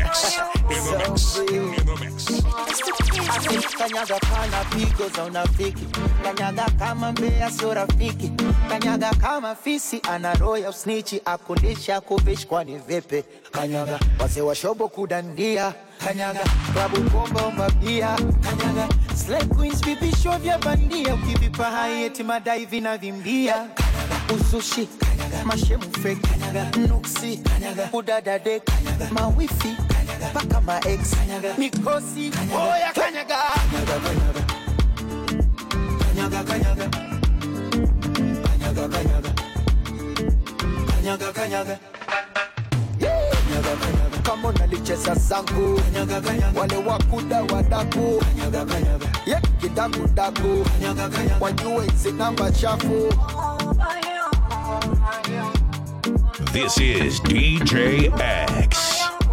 Kanyaga pana pigo za unafiki. Kanyaga kama mbea sio rafiki. Kanyaga kama fisi ana roho ya usnichi. Akundisha kuvish kwa ni vipi. Kanyaga wase wa shobo kudandia. Kanyaga klabu bomba umbabia. Kanyaga slay queens vipisho vya bandia. Ukivipa hai eti madai vina vimbia. Kanyaga usushi. Kanyaga mashemu fake. Kanyaga nuksi. Kanyaga udadade. Kanyaga mawifi. Paka ma ex. Kanyaga mikosi. Oya kanyaga. Kanyaga kanyaga. Kanyaga kanyaga. Kanyaga kanyaga. Kanyaga kanyaga. Kanyaga kanyaga. Kama nalicheza zangu. Kanyaga kanyaga. Wale wakuda wadaku. Kanyaga kanyaga. Yeah, kidaku daku. Kanyaga kanyaga. Wajue hizi namba chafu. This is DJ X.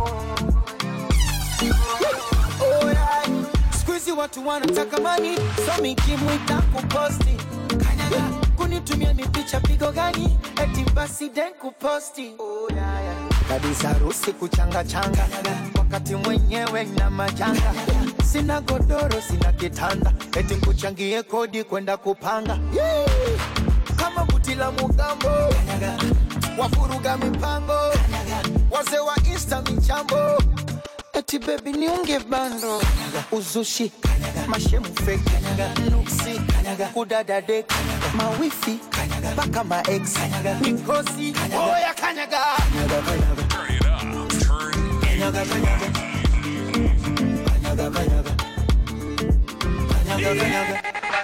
Watu wanataka mani, so mikimwita kuposti. Kanyaga, kunitumia mipicha pigo gani, eti basi den kuposti. Kabisa harusi kuchanga changa, wakati mwenyewe na majanga. Sina godoro, sina kitanda, eti kuchangie kodi kwenda kupanga. Kama butila mugambo, wafuruga mipango, wazee wa Insta michambo. Eti baby niunge bando. Uzushi, mashemu fake, nuksi, udadade, mawifi, paka ma ex, mikosi, oya kanyaga. Turn it up, Kanyaga kanyaga. Kanyaga kanyaga. Kanyaga kanyaga.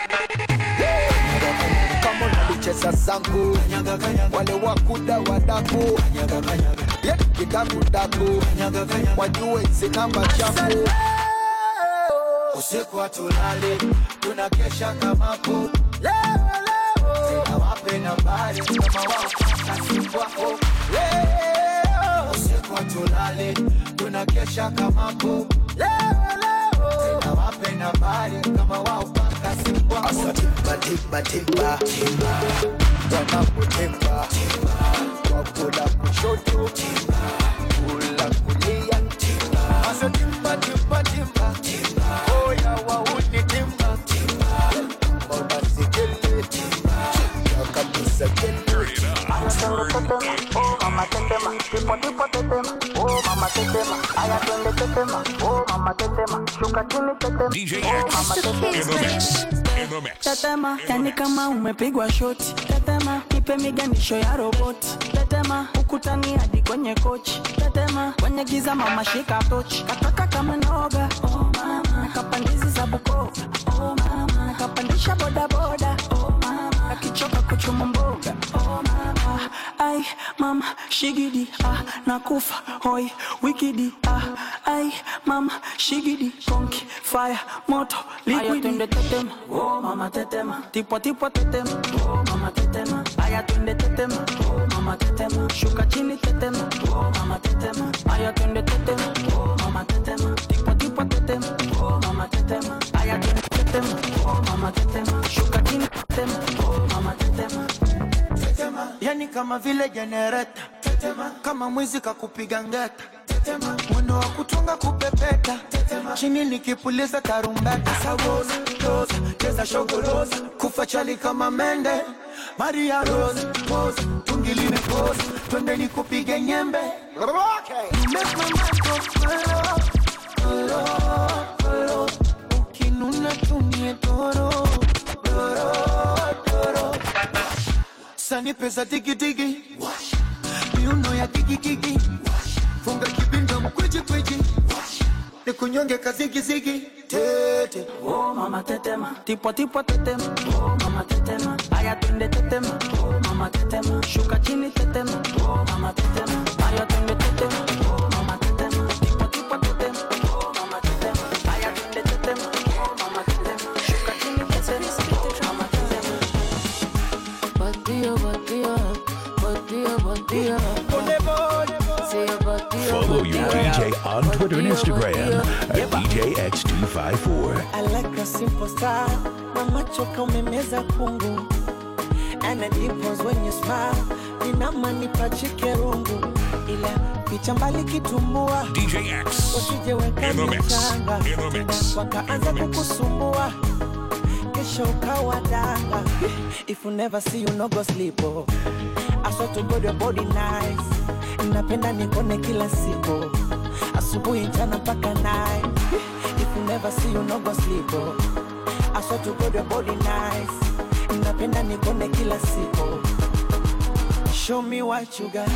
Kama nalicheza zangu. Kanyaga kanyaga. Wale wakuda wadaku. Kanyaga kanyaga. Yeah, kidaku daku. Kanyaga kanyaga. Wajue hizi namba chafu. Usiku hatulali, tunakesha kama po. Leo tena wape nambari kama wao kasi wako. Leo usiku hatulali, tunakesha kama po. Leo tena wape nambari kama wao kasi wako. Asa timba timba timba timba. Wanapo timba timba. Wakula kushoto timba. Kula kulia timba. Asa timba timba timba timba. Oya wauni timba timba. Mbona sikele timba. Chika kabisa kele. Oh mama tetema, tipo tipo tetema. Oh mama tetema, aya twende tetema. Oh mama tetema, shuka chini tetema. DJ X in the mix. In the mix. Tetema, yani kama umepigwa shoti. Tetema, nipe miganisho ya roboti. Tetema, ukutani hadi kwenye kochi. Tetema, kwenye giza mama shika tochi. Kataka kama noga, oh mama. Nakapandizi za Bukoba, oh mama. Nakapandisha boda boda, oh mama. Nakichoka kuchuma mboga, oh mama. Ay, mama, shigidi, nakufa, hoi, wikidi, ay, mama, shigidi, konki, fire, moto, liquidi. Aya twende tetema, oh mama tetema, tipo tipo tetema, oh mama tetema. Aya twende tetema, oh mama tetema, shuka chini tetema, oh mama tetema. Aya twende tetema, oh mama tetema, tipo tipo tetema, oh mama tetema. Aya twende tetema, oh mama tetema, shuka chini tetema, oh mama tetema. Tetema, yani kama vile generator. Tetema, kama mwizi kakupiga ngeta. Tetema, mwendo wa kutunga kupepeta. Tetema, chini nikipuliza tarumbeta. Sawoza, doza, keza shogoloza. Kufa chali kama mende. Maria Rose, pose, tungiline pose. Twende nikupige nyembe. Okay. You make my mind go follow, follow, follow. Ukinuna tumie toro, toro, toro. Sani pesa digi digi. Miuno ya gigi gigi. Funga kibinda mkweji kweji. Nikunyonge kazigi zigi. Tete. Oh mama tetema, tipo tipo tetema. Oh mama tetema, aya twende tetema. Oh mama tetema, shuka chini tetema. Oh mama tetema, aya twende tetema. Oh mama tetema, tipo tipo tetema. Oh mama tetema, aya twende tetema. Oh mama tetema, shuka chini tetema. Oh mama tetema. Batia, batia, batia, batia. Follow your DJ on Twitter and Instagram at DJX254. I like a simple style. Mama choka umemeza kungu. And it dimples when you smile. Nina mani pachike rungu. Ila wakificha mbali kitumbua, DJ X wasijeweka in the mix. michanga, In the mix. wakaanza kukusumbua, kesho ukawa danga. If you never see you no go sleep, oh. I swear to God your body nice, napenda nikone kila siku, asubuhi mchana mpaka night. If you never see you no go sleep, oh. I swear to God your body nice, napenda nikone kila siku. Show me what you got.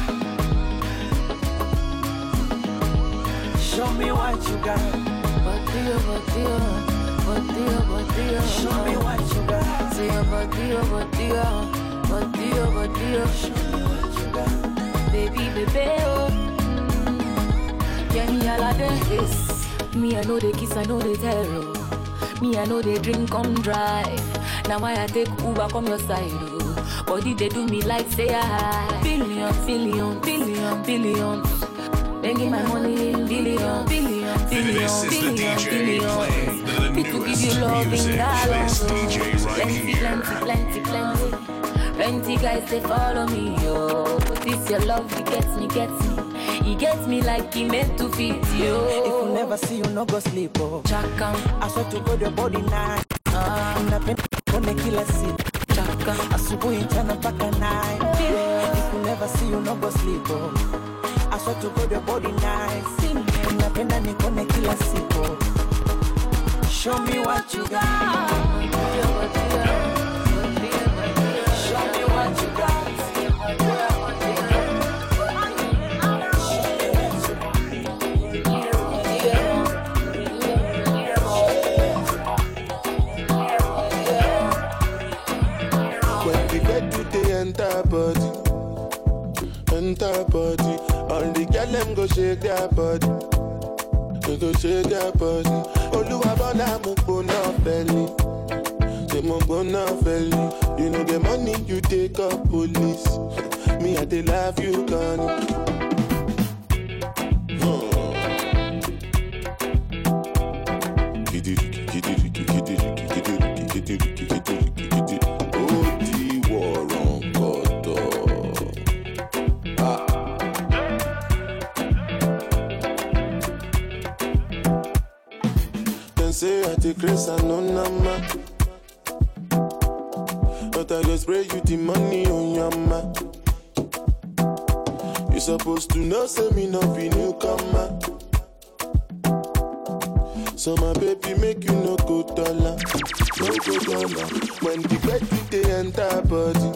Show me what you got. Batia, batia, batia, batia. Show me what you got. Say batia, batia, batia, batia. Show me what you got. Baby, baby, oh. Yeah, me all of this. Me I know they kiss, I know they tell. Me I know they drink, come drive. Now why I take Uber come your side, oh. Body they do me like say I billion, billion, billion, billions. Making my money in billion, billion, billion, This is the billion, DJ billion. playing the Fit to give newest you love music. in that This long, DJ oh. right Plenty, here. plenty, plenty, plenty. Plenty guys they follow me, yo. But this your love, it gets me, gets me. He gets me like he meant to fit you. If you never see you no go sleep, oh. Chaka, I swear to God your body nice, napenda nikone kila siku, chaka. asubuhi mchana mpaka night. If you never see you no go sleep, oh. I swear to God your body nice, napenda nikone kila siku. Show me what you got. Show me what you got. When we get to the enter body. All the girl them go shake their body. They go shake their body. Oluwabona mo gbona belly. They mo gbona belly. You know the money you take up police. Me I dey love you gone. Say I take grace and no nama, but I go spray you the money on your ma. You supposed to know, say me no be newcomer. So my baby make you no go dollar, no go dollar. When the bed they enter body,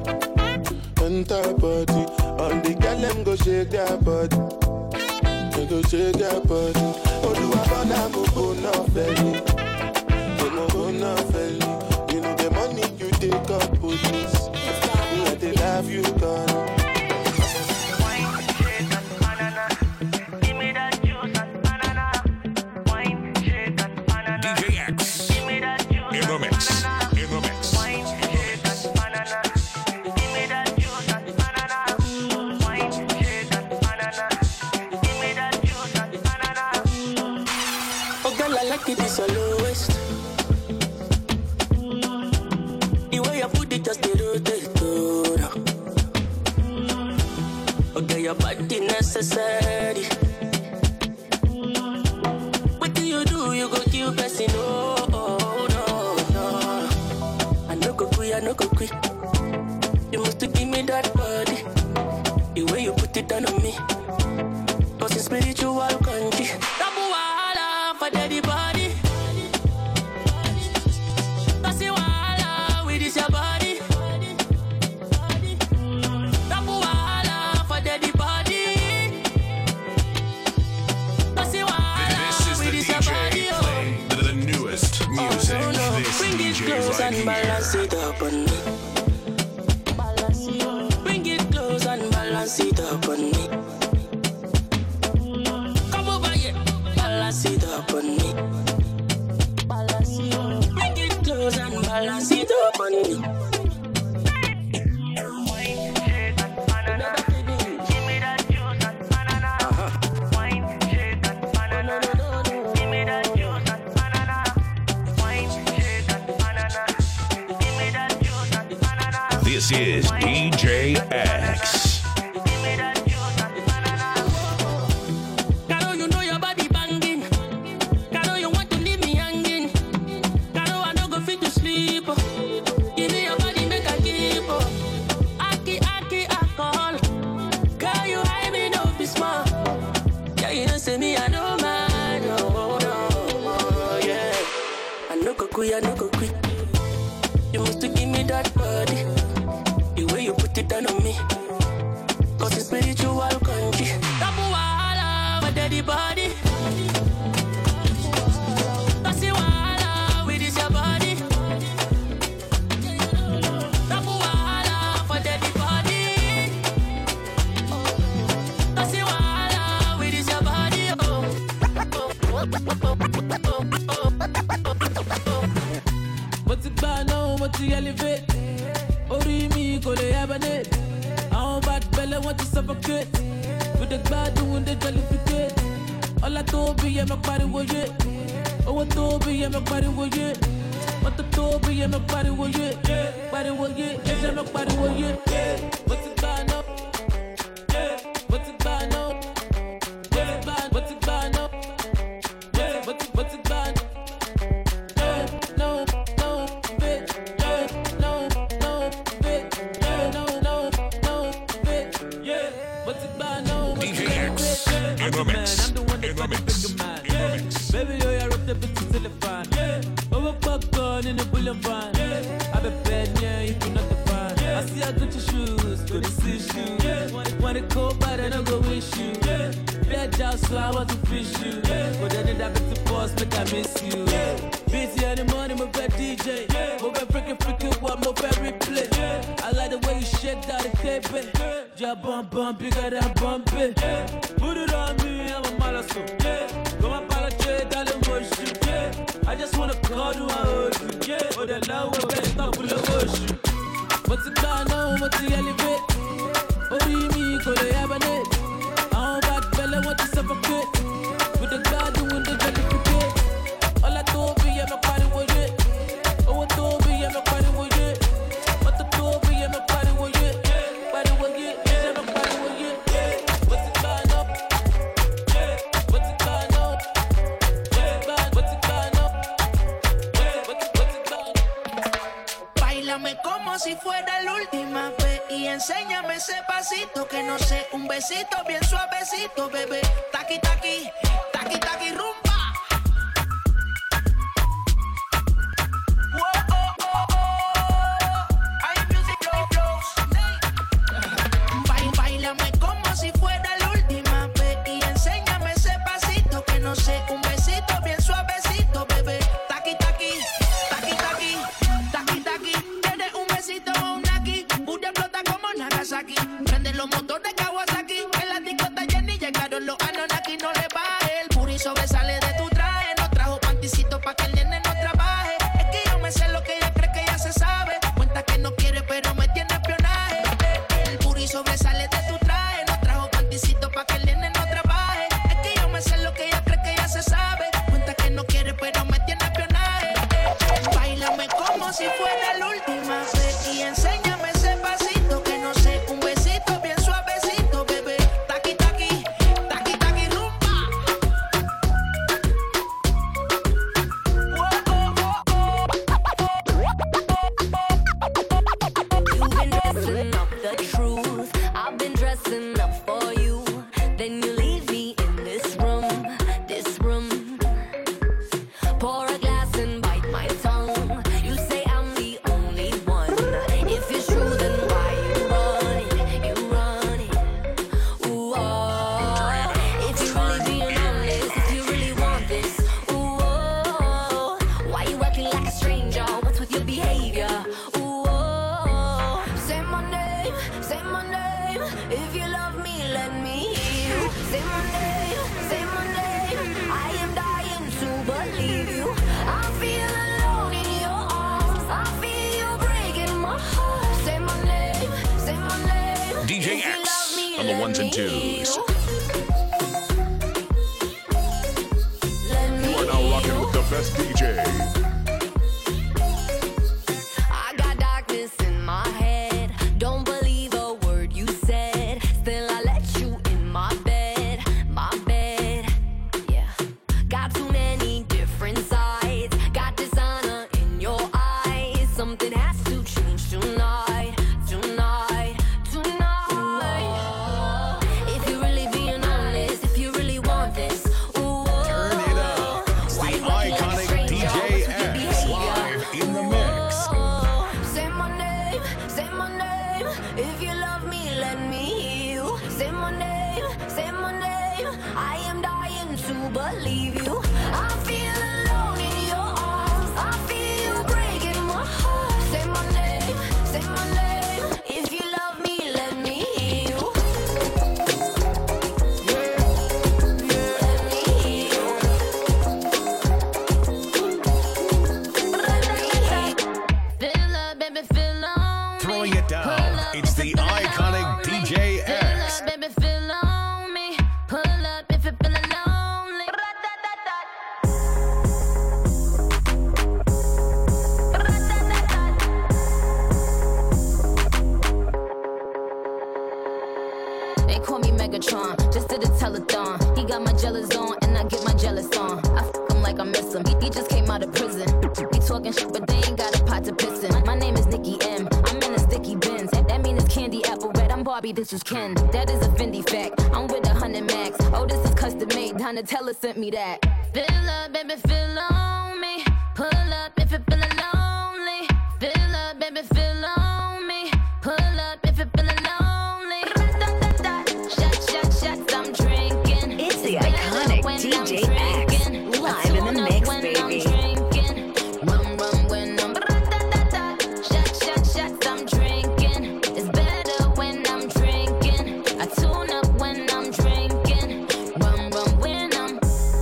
all the girl them go shake their body. They go shake their body. Oluwabona mo go na belly. They mo go na belly. You know the money you take up police. Me I dey love you gone. Wine, shake and banana. Give me that juice and banana. Wine, shake and banana. DJ X Give me that juice in the and mix. banana. In the mix. Wine, shake and banana. Give me that juice and banana. Wine, shake and banana. Give me that juice and banana. Oh girl, I like it, it's your lowest. The way you put it just a rotate, oh. Okay, your body necessary. What do? You go kill person, oh, oh, no, no. I no go quit. You must give me that body. The way you put it on me. Cause it's spiritual country. Double wala for daddy body. Cause you wala with this your body. Double wala for daddy body. Cause you This wala is the with this your body. DJ playing the newest music. Oh, no. This Bring it DJ close right and balance here. it up on me. Bring it close and balance it up on me. Come over here, balance it up on me. Bring it close and balance it up on me. Wine, shake and banana. Give me that juice and banana. Wine, shake and banana. Give me that juice and banana. Wine, shake and banana. Give me that juice and banana. This is DJ X. Give me that juice and banana. hibernate. How bad belly want to suffocate. With the bad doing the jollificate. All I told me, I'm a party with it. Oh, I told me, I'm a party with it. What the told me, I'm a party with it. Party with it, yes, I'm a party with it. What's it bad now? What's it bad now? What's it bad now? What's it bad? No, bitch. No, bitch. No, bitch. Yeah, what's it bad now? DJ X in the mix. I'm the one that's got the bigger man. Baby, yo, I rip the bitches till the fan. Over popcorn in the boulevard. I be bad, yeah, if you're not the fan. I see I got your shoes, go to see shoes. Wanna go bad and I go wish you. Bad job, so I want to fish you. But then that bitch the boss, make I miss you. Busy in the morning, my bad DJ. My bad freaking, what my bad replay. I like the way you shake that tape. Yeah, bump, bigger than bump it. Put it on me, I'm a malasso. Go my apologize, darling, motion. I just wanna call you, I hold you. Oh, the love will be stop with the ocean. What's it got now? What's the elevate? Oh, you mean, go to hibernate. How bad belly want to suffocate. With the God doing the jollificate. All I told me, I'm a party with it. Oh, I told me, I'm a party with it. What the told me, I'm a party with it. Party with it, yes, I'm a party with it. What's it got now? What's it got now? What's it got now? What's it got? Báilame como si fuera la última vez y enséñame ese pasito que no sé, un besito bien suavecito, bebé. Taqui, taqui, taqui, taqui, rumba. Whoa, oh, oh, oh. Hay music flows. Báilame como si fuera la última vez y enséñame ese pasito que no sé, un besito bien suavecito, bebé. Taqui, taqui, taqui, taqui, taqui, taqui. Tienes un besito o un aquí, una explota como Nagasaki. Prende los motores Kawasaki, en la disco está llena y llegaron los Anunnaki. No le baje, el puri sobresale de tu traje. No trajo panticito pa' que el nene no trabaje. Es que yo me sé lo que ella cree que ya se sabe. Cuenta que no quiere pero me tiene espionaje. El puri sobresale de tu traje. No trajo panticito pa' que el nene no trabaje. Es que yo me sé lo que ella cree que ya se sabe. Cuenta que no quiere pero me tiene espionaje. Báilame como si fuera la última vez y enséñame ese pasito que no sé, un besito bien suavecito, bebé. Taqui, taqui, taqui, taqui, rumba. Whoa, oh, oh, You've been dressing up the truth. I've been dressing up for you. Then you leave me in this room, this room. Pour a glass and bite my tongue. You say I'm the only one. If it's true, then why you run it? You run it. Ooh, oh. If you really being honest, if you really want this, ooh, oh. Why you acting like a stranger? What's with your behavior? Ooh, oh. Say my name, say my name. If you love me, let me hear you. Say my name, say my name. I am dying to believe you. I feel alone in your arms. I feel you breaking my heart. Say my name, say my name. DJ If you X love me, on the let ones and me twos. hear you. Let me You are now rocking with the best DJ. I got darkness in my head. Don't believe a word you said. Still, I let you in my bed. My bed. Yeah. Got too many different sides. Got dishonor in your eyes. Something has to change tonight. Tonight. Tonight. If you really being honest, if you really want this, ooh, Turn it up. It's why the you acting like a iconic stranger? DJ What's with your X behavior? live in the mix. Say my name, say my name. If you love me, let me hear you. Say my name, say my name. I am dying to believe you. I feel alone in your arms. I feel you breaking my heart. Say my name, say my name. If you love me, let me hear you. Let me hear you. Let me hear you. Feel love, baby, feel on me. Throwing it down It's the iconic DJ X. Feel up, baby, feel on me. Pull up if you're feeling lonely. They call me Megatron, just did a telethon. He got my jealous on, and I get my jealous on. I fuck him like I miss him. He just came out of prison. He talking shit, but they ain't got a pot to piss in. My name is Nicki M. I'm in a sticky Benz. That mean it's candy apple red. I'm Barbie, this is Ken. That is a Fendi fact. I'm with 100 max. Oh, this is custom made. Donatella sent me that. Feel up, baby, feel on me. Pull up if you're feeling lonely. Feel up, baby, feel on me. Pull up if you're feeling lonely. Shots, I'm drinking. It's the iconic DJ X, live in the mix, baby. Rum when I'm shots, I'm drinking. It's better when I'm drinking. I tune up when I'm drinking. Rum when I'm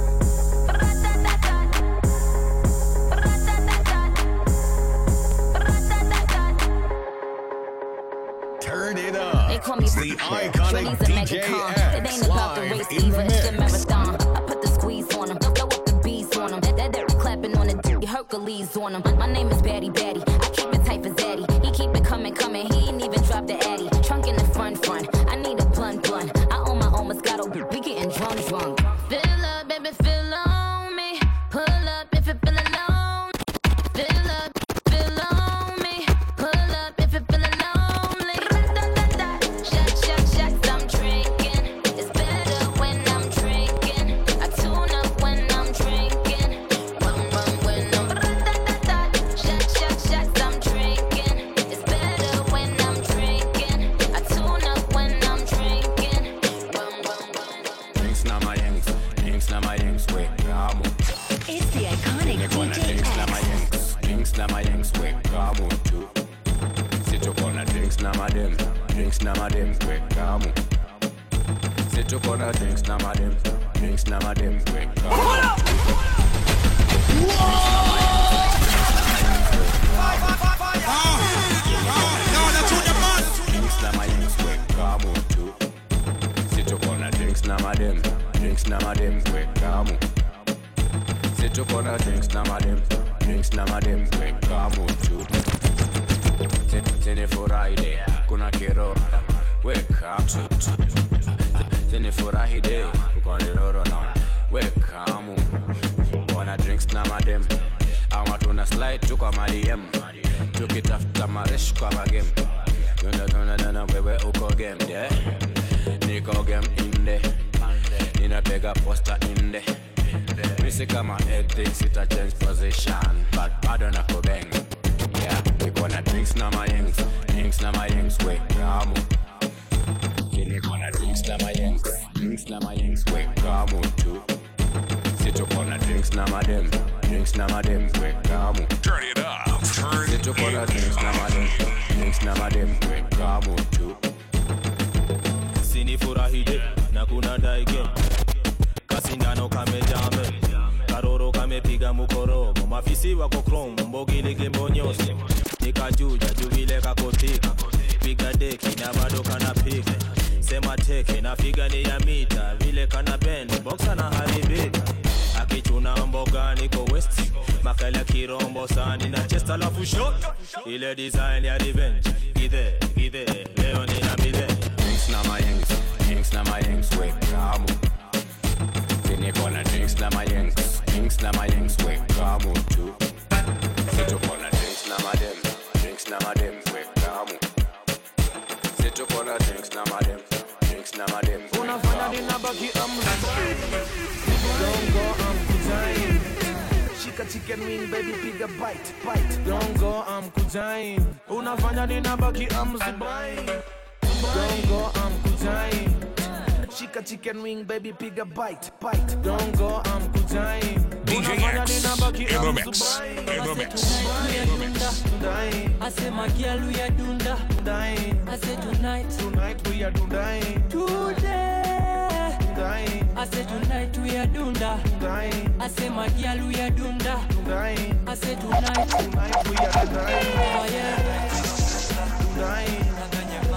Turn it up. They call me It's the iconic DJ It ain't X, about the live race in either, the it's the mix. marathon. I put the squeeze on him, throw up the beats on him. That clapping on the Hercules on him. My name is Batty. I keep it tight for Zaddy. He keep it coming. He ain't even dropped the Addy. Trunk in the front. I need a blunt. I own my own Moscato. We getting drunk. Feel up, baby, feel on me. Pull up if you're feeling alone. Feel up, feel on me. Pull up if you're feeling lonely. Shots, I'm drinking. It's better when I'm drinking. I tune up when I'm drinking. Rum when I'm shots, I'm drinking. It's better when I'm drinking. I tune up when I'm drinking. Drinks na my yanks, wait, come on. It's the iconic DJ X. Drinks na my yanks, wait, come on too. Sit up on a drinks na my dem, wait, come on. Sit up on a drinks na my dem, wait, come on. Drinks na my yanks, wait, come on too. Sit up on a drinks na my dem, wait, come on. Sit up on a drinks na my dem, wait, come on too. Tiene Friday, kuna kero, wake up. Tiene Friday, kuna kero na, wake up. Wanna drinks na my dem, I want to slide to come at the M. Took it after my risk kwa game. Tuna wewe uko game, yeah. Niko game in there. Nina pega poster in there. Missy kama ethics, it a change position. But I don't know bang. Yeah, we gonna drinks na my yanks, wait, come on. We gonna drinks na my yanks, wait, come on too. Sit up on a drinks na my dem, wait, come on. Turn it up. Sit up on a drinks na my dem, wait, come on too. Sini furahide na kuna daige kasindano kamejame karoro kamepiga mukorogo mafisi wako chrome mbogile gembonyosi nikajuja juvile kakotika piga deki na bado kanapika sema teke na figa ni ya mita vile kana bend boxa na haribika akichuna mboga niko west makala kirombo sani na chest alafu shot ile design ya revenge gide leo ni na mide. Drinks na my yanks, wait, come on. Then you gonna drinks na my yanks, wait, come on too. Sit up on a drinks na my dem, wait, come on. Sit up on a drinks na my dem, wait, Unafanya ninabaki Don't go, I'm kujain. Shika chicken wing, baby, piga bite. Don't go, I'm kujain. Unafanya ninabaki Zibai. Don't go, I'm kujain. Shika chicken wing, baby, piga bite. Don't go, I'm kujain. DJ X in the mix. I say my girl we are dunda. I say tonight we are dunda. Today I say tonight we are dunda. I say my girl we are dunda. I say tonight we are dunda. Oh yeah.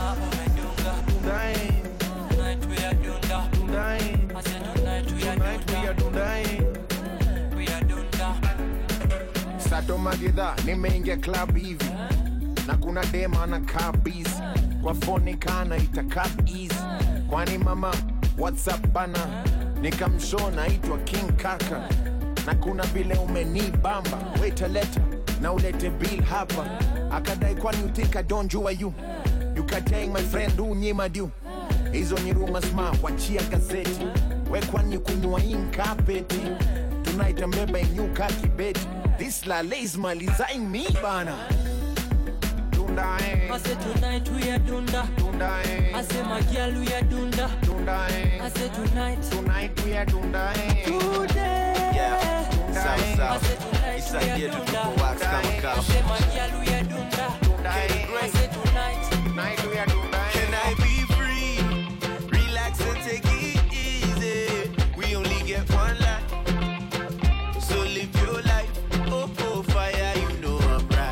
Sato magedha nimeingia club hivi na kuna dema na busy kwa phone kana itakaa easy. Kwani mama WhatsApp bana nikamshow naitwa King Kaka na kuna vile umenibamba wait a letter na ulete bill hapa. Akadai kwani you think I don't jua you can take my friend unyima du. Hizo ni rumors ma wachia gazeti. We kwani kunywa inkapeti. Tonight I'm beba inyuka kibeti. This la lays malizaing me bana. Dunda eh. I said tonight we are dunda. Dunda eh. I said my girl we are dunda. Dunda eh. I said tonight we are dunda eh. Today. Yeah. I said tonight we are dunda. I said my girl we are dunda. I said tonight we are dunda. Can I be free? Relax and take it easy. We only get one life, so live your life. Oh, oh, fire, you know I'm right.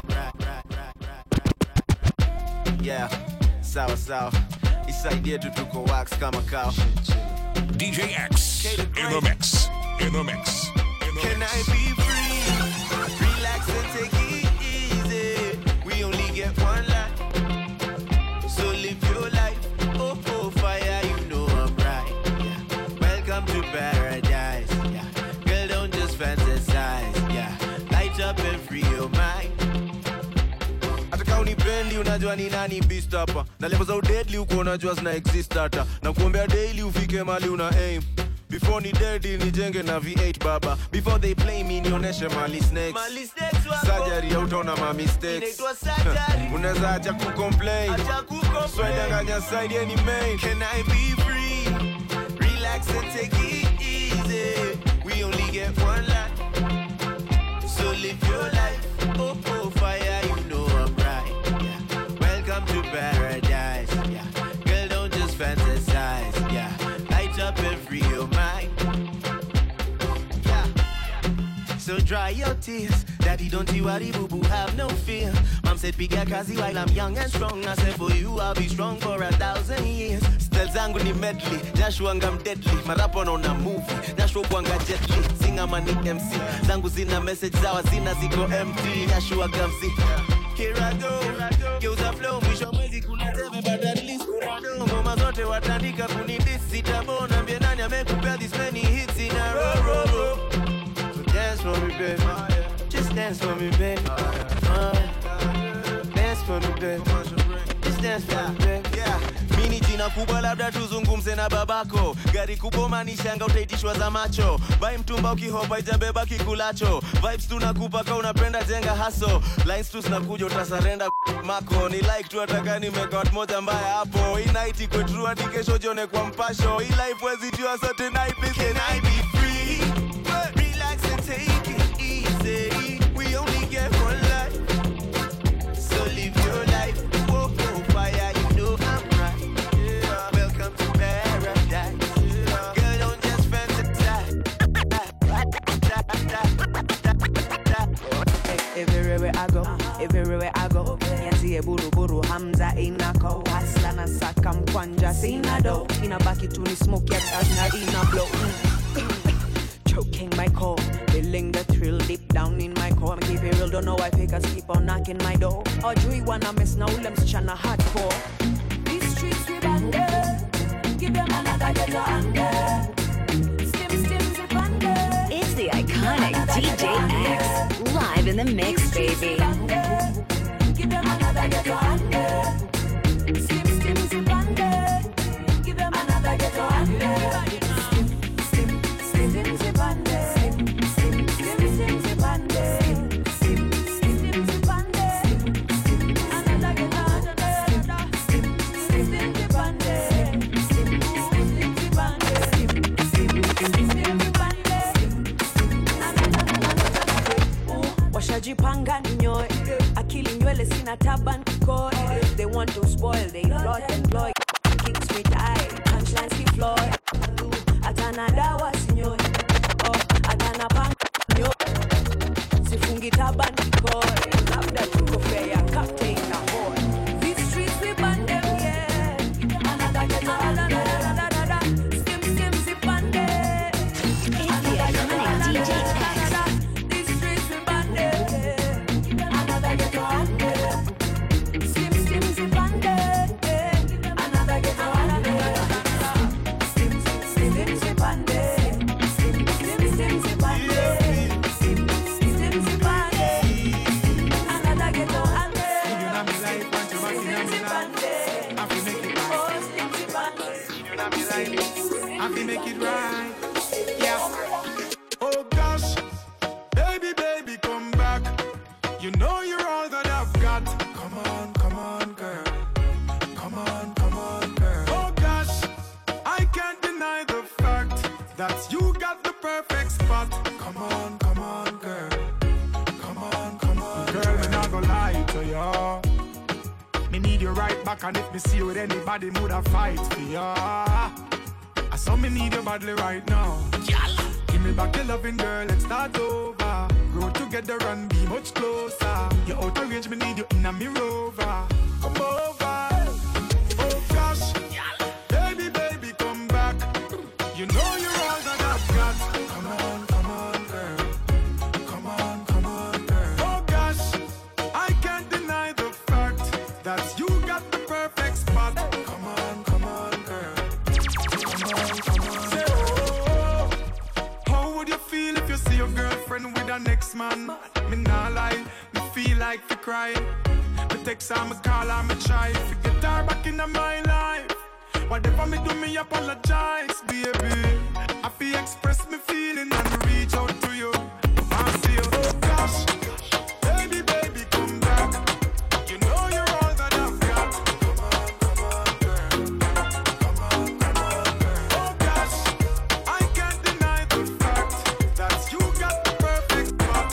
Yeah, sawa. Isaidia tu tuko wax kama kao. DJ X in the mix. Can I be free? Relax and take it easy. We only get one life, so live your life. Oh, oh, fire, you know I'm right. Yeah. Welcome to paradise. Yeah. Girl, don't just fantasize. Yeah. Light up and free your mind. Ataka unipendi unajua ni nani beast hapa. Na level za deadly uko unajua zina exist hata. Na kuombea daily ufike mali una aim. Before ni deadly nijenge na V8 baba. Before they play me nioneshe mali snakes. Surgery hautaona ma mistakes. Unaweza acha kucomplain. Swedanganya side any main. Can I be free? Relax and take it easy. We only get one life, so live your life. Oh, oh, fire, you know I'm right. Yeah. Welcome to paradise. Yeah. Girl, don't just fantasize. Yeah. Light up and free your mind. Yeah. So dry your tears. Daddy, don't you worry, boo-boo, have no fear. Mom said, piga kazi while I'm young and strong. I said, for you, I'll be strong for 1,000 years. Still zangu ni medley, Joshua ngam deadly. Marapo na movie, Joshua wanga jetly. Singa mani MC, zangu zina message zawa zina ziko empty. Joshua gamsi, here I go. Geuza flow, mwisho mwezi kuna teme, but at least kuna do. Ngoma zote watandika kunidisi tabona. Mbie nani amekupea this many hits in a row. So dance for me, baby. Just dance for me, baby. Dance for me, baby. Just dance for me, baby. Yeah. Mini jina kubwa labda tuzungumze na babako. Gari kubwa manishanga utaitishwa za macho. Bai mtumba ukihopa ijabeba kikulacho. Vibes tunakupa ka unapenda jenga haso. Lines tu zinakuja utasarenda mako. Ni like tu ataka nimeka watu moja mbaya hapo. Hii night iko true hadi kesho jione kwa mpasho. Hii life wezi jua so tonight please can I be free? Relax and take it easy. We only get one life, so live your life. Whoa, whoa, fire, you know I'm right. Yeah. Welcome to paradise. Yeah. Girl, don't just fantasize. Everywhere I go, Yanti buru Hamza inako, Haslana sakam kwanja sinado, inabaki tu ni smoke ya na ina blow. Choking my core, feeling the thrill deep down in my core. Keep it real, don't know why fakers keep on knocking my door. Or do we wanna miss now? Them chana hardcore. These streets we banded, give them another ghetto anger. Zip under. It's the iconic DJ X, live in the mix, baby. Give them another ghetto anger. Zip under. Give them another ghetto anger. Washajipanga ninyoe, akili nywele sina taban kikoe. They want to spoil, they plot and ploy. Kings me die, punchlines keep floy. Atana dawa sinyoe, oh atana pang nyoe. Sifungi taban kikoe, labda tuko fair, captain na boy. These streets we ban them, yeah. Another get another, skim zip and It's the iconic DJ X. These streets we ban them, yeah. like this. I feel make it right. Yeah. Oh gosh, baby, baby, come back. You know you're all that I've got. Come on, girl. Come on, girl. Oh gosh, I can't deny the fact that you got the perfect spot. Come on, girl. Come on. Girl, me not gonna lie to ya. Me need you right back, and if me see you with anybody, woulda fight for ya. I saw me need you badly right now. Give me back your loving, girl, let's start over. Grow together and be much closer. You're out of range, me need you in a me rover. Come over. Oh gosh, baby, baby, come back. You know you're all that I've got. Come on, girl. Come on, girl. Oh gosh, I can't deny the fact that you got the perfect spot. Come on, girl. Come on. Say, oh, how would you feel if you see your girlfriend with her next man? Me nah lie, me feel like to cry. Me text her, me call her, me try to get her back in my life. Whatever me do, me apologize, baby. I feel express me feeling and reach out to you. I see you, oh gosh, baby, baby, come back. You know you're all that I've got. Come on, girl. Come on, girl. Oh gosh, I can't deny the fact that you got the perfect spot.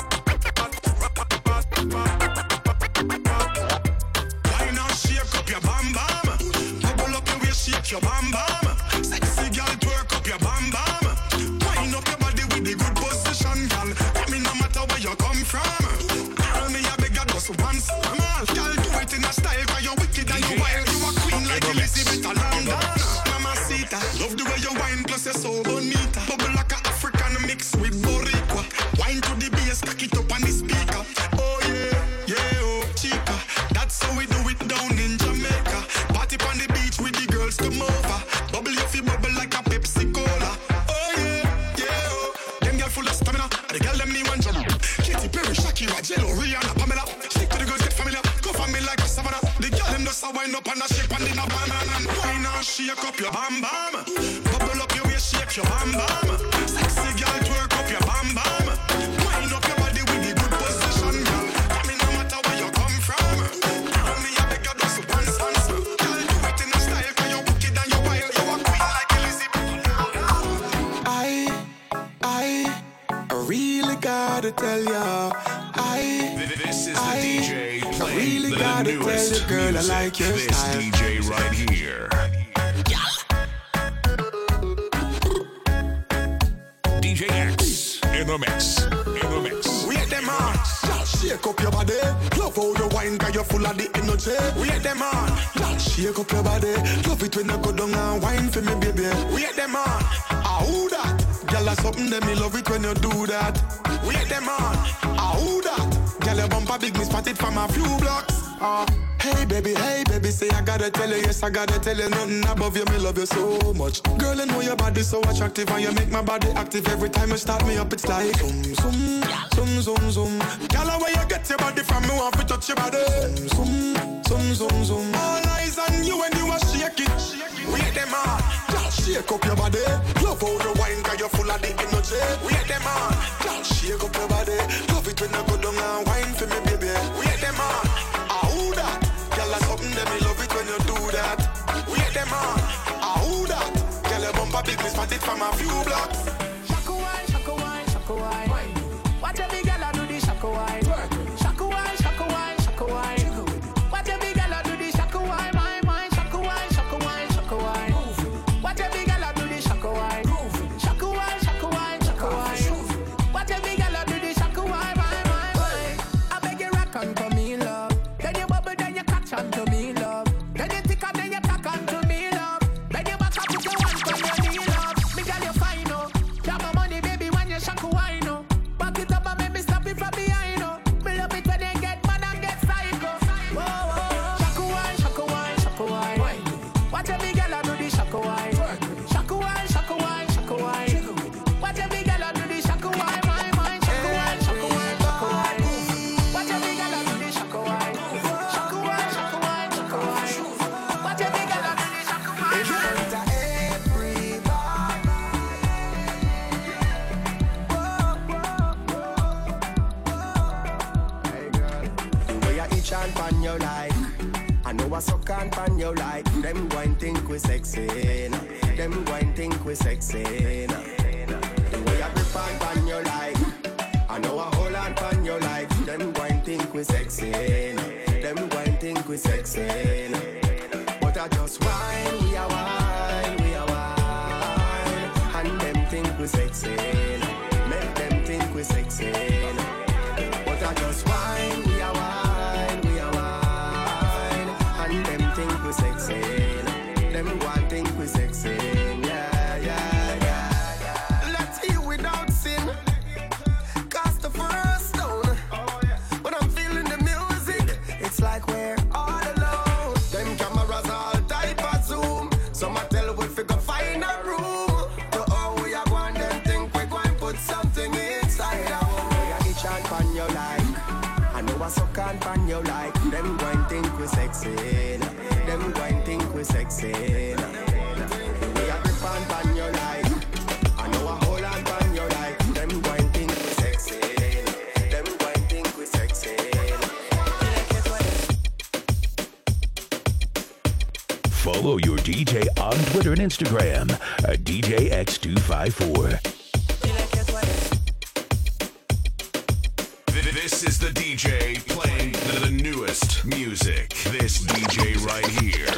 Why not shake up your bam bam? Bubble up your waist, shake your bam bam. Sexy girl, twerk up your bam bam. Wind up your body with the good position, girl. Let me no matter where you come from. Girl, me a beg you just once. Come on, girl, do it in a style 'cause you're wicked and you wild. You a queen like Elizabeth of London. Mamacita, love the way you wine, plus you're so bonita. Bubble like a African mix with Boricua. Wine to the bass, cock it up on the speaker. Oh yeah, oh chica. That's how we do it down in Jamaica. Party on the beach with the girls come over. Bubble your feet, bubble like a Pepsi Cola. Oh yeah, oh. Them girl full of stamina. The girl them need one job. Katy Perry, Shakira, Jello, Rihanna, Pamela. Stick to the girls, get familiar. Go for me like a savannah. The girl them just a wind up and a shake and in a banana. Wine and shake up your bam bam. Bubble up your waist, shake your bam bam. Sexy girl, twerk up your bam bam. Wind up your body with the good position, girl. I mean, no matter where you come from. Girl, me a beg you just once. Girl, do it in a style 'cause you're wicked and you're wild. You a queen like Elizabeth. I really gotta tell ya. This is the DJ I playing really the gotta tell newest you, girl, I music. like your This style. DJ right here. DJ X in the mix. Wait them on, just shake up your body. Love how you wine 'cause you're full of the energy. Wait them on, just shake up your body. Love it when you go down and wine for me, baby. Wait them on, who that? Girl, that's something that me love it when you do that. Wait them on, who that? Girl, your bumper big, me spotted from a few blocks. Hey baby, say I gotta tell you, yes I gotta tell you, nothing above you, me love you so much. Girl, I know your body's so attractive and you make my body active. Every time you start me up, it's like zoom. Girl, where you get your body from, me want to touch your body. Zoom. All eyes on you when you are shake it. Wait them on, just shake up your body. Love how you wine 'cause you're full of the energy. Wait them on, just shake up your body. Love it when you go down and wine for me, baby. Wait them on, who that? Girl, that's something that me love it when you do that. Wait them on, who that? Girl, your bumper big, me spotted from a few blocks. Shaka wine. Watch a big girl do the shaka wine. Shaka wine. Watch a big girl do the shaka wine. My shaka wine. Watch a big girl do the shaka wine. Shaka wine. Watch a big girl do the shaka wine. My. I beg you rock on for me, love. Then you bubble, then you catch on to me, love. Then you tick and then you tack on to me, love. Then you back up with your one from your knee, love. Me girl, you fine, oh. Got my money, baby, when you shaka wine, oh. Back it up and make me stop it from behind, oh. Me love it when you get mad and get psycho. Whoa. Shaka wine. Watch a big girl do the shaka wine. Shaka wine. Watch a big girl do the shaka wine. My shaka wine. Watch a big girl do the shaka wine. Shaka wine. Watch a big girl do the shaka wine. Every suck on pan you like. Them go and think we sexy. Them go and think we sexy. The way I grip on pan you like. I know I hold on pan you like. Them go and think we sexy. Them go and think we sexy. But I just whine, we are whine, we are whine. And them think we sexy. Make them think we sexy. But I just whine, we are whine, we are whine. And them think we sexy. Them go and think we sexy. Yeah, yeah, yeah. Let's heal without sin. Cast the first stone. When I'm feeling the music, it's like we're all alone. Them cameras all type of zoom. Some I tell we figure find a room. To all we are going, them think we going put something inside our home. We are each and pan you like. I know I suck and pan you like. Them going think we sexy. Them going think we sexy. We are grip and pan you like. I know I hold and pan you like. Them going think we sexy. Them going think we sexy. Follow your DJ on Twitter and Instagram at DJX254. This is the DJ playing the newest music. This DJ right here.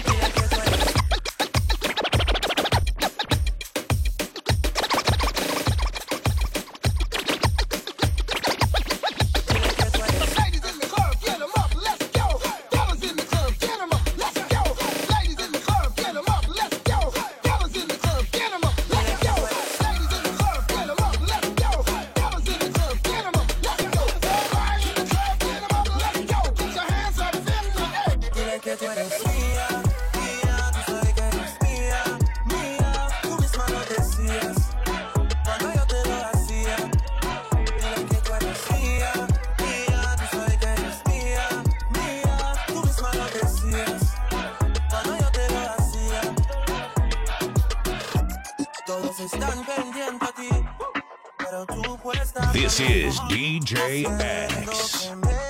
This is DJ X.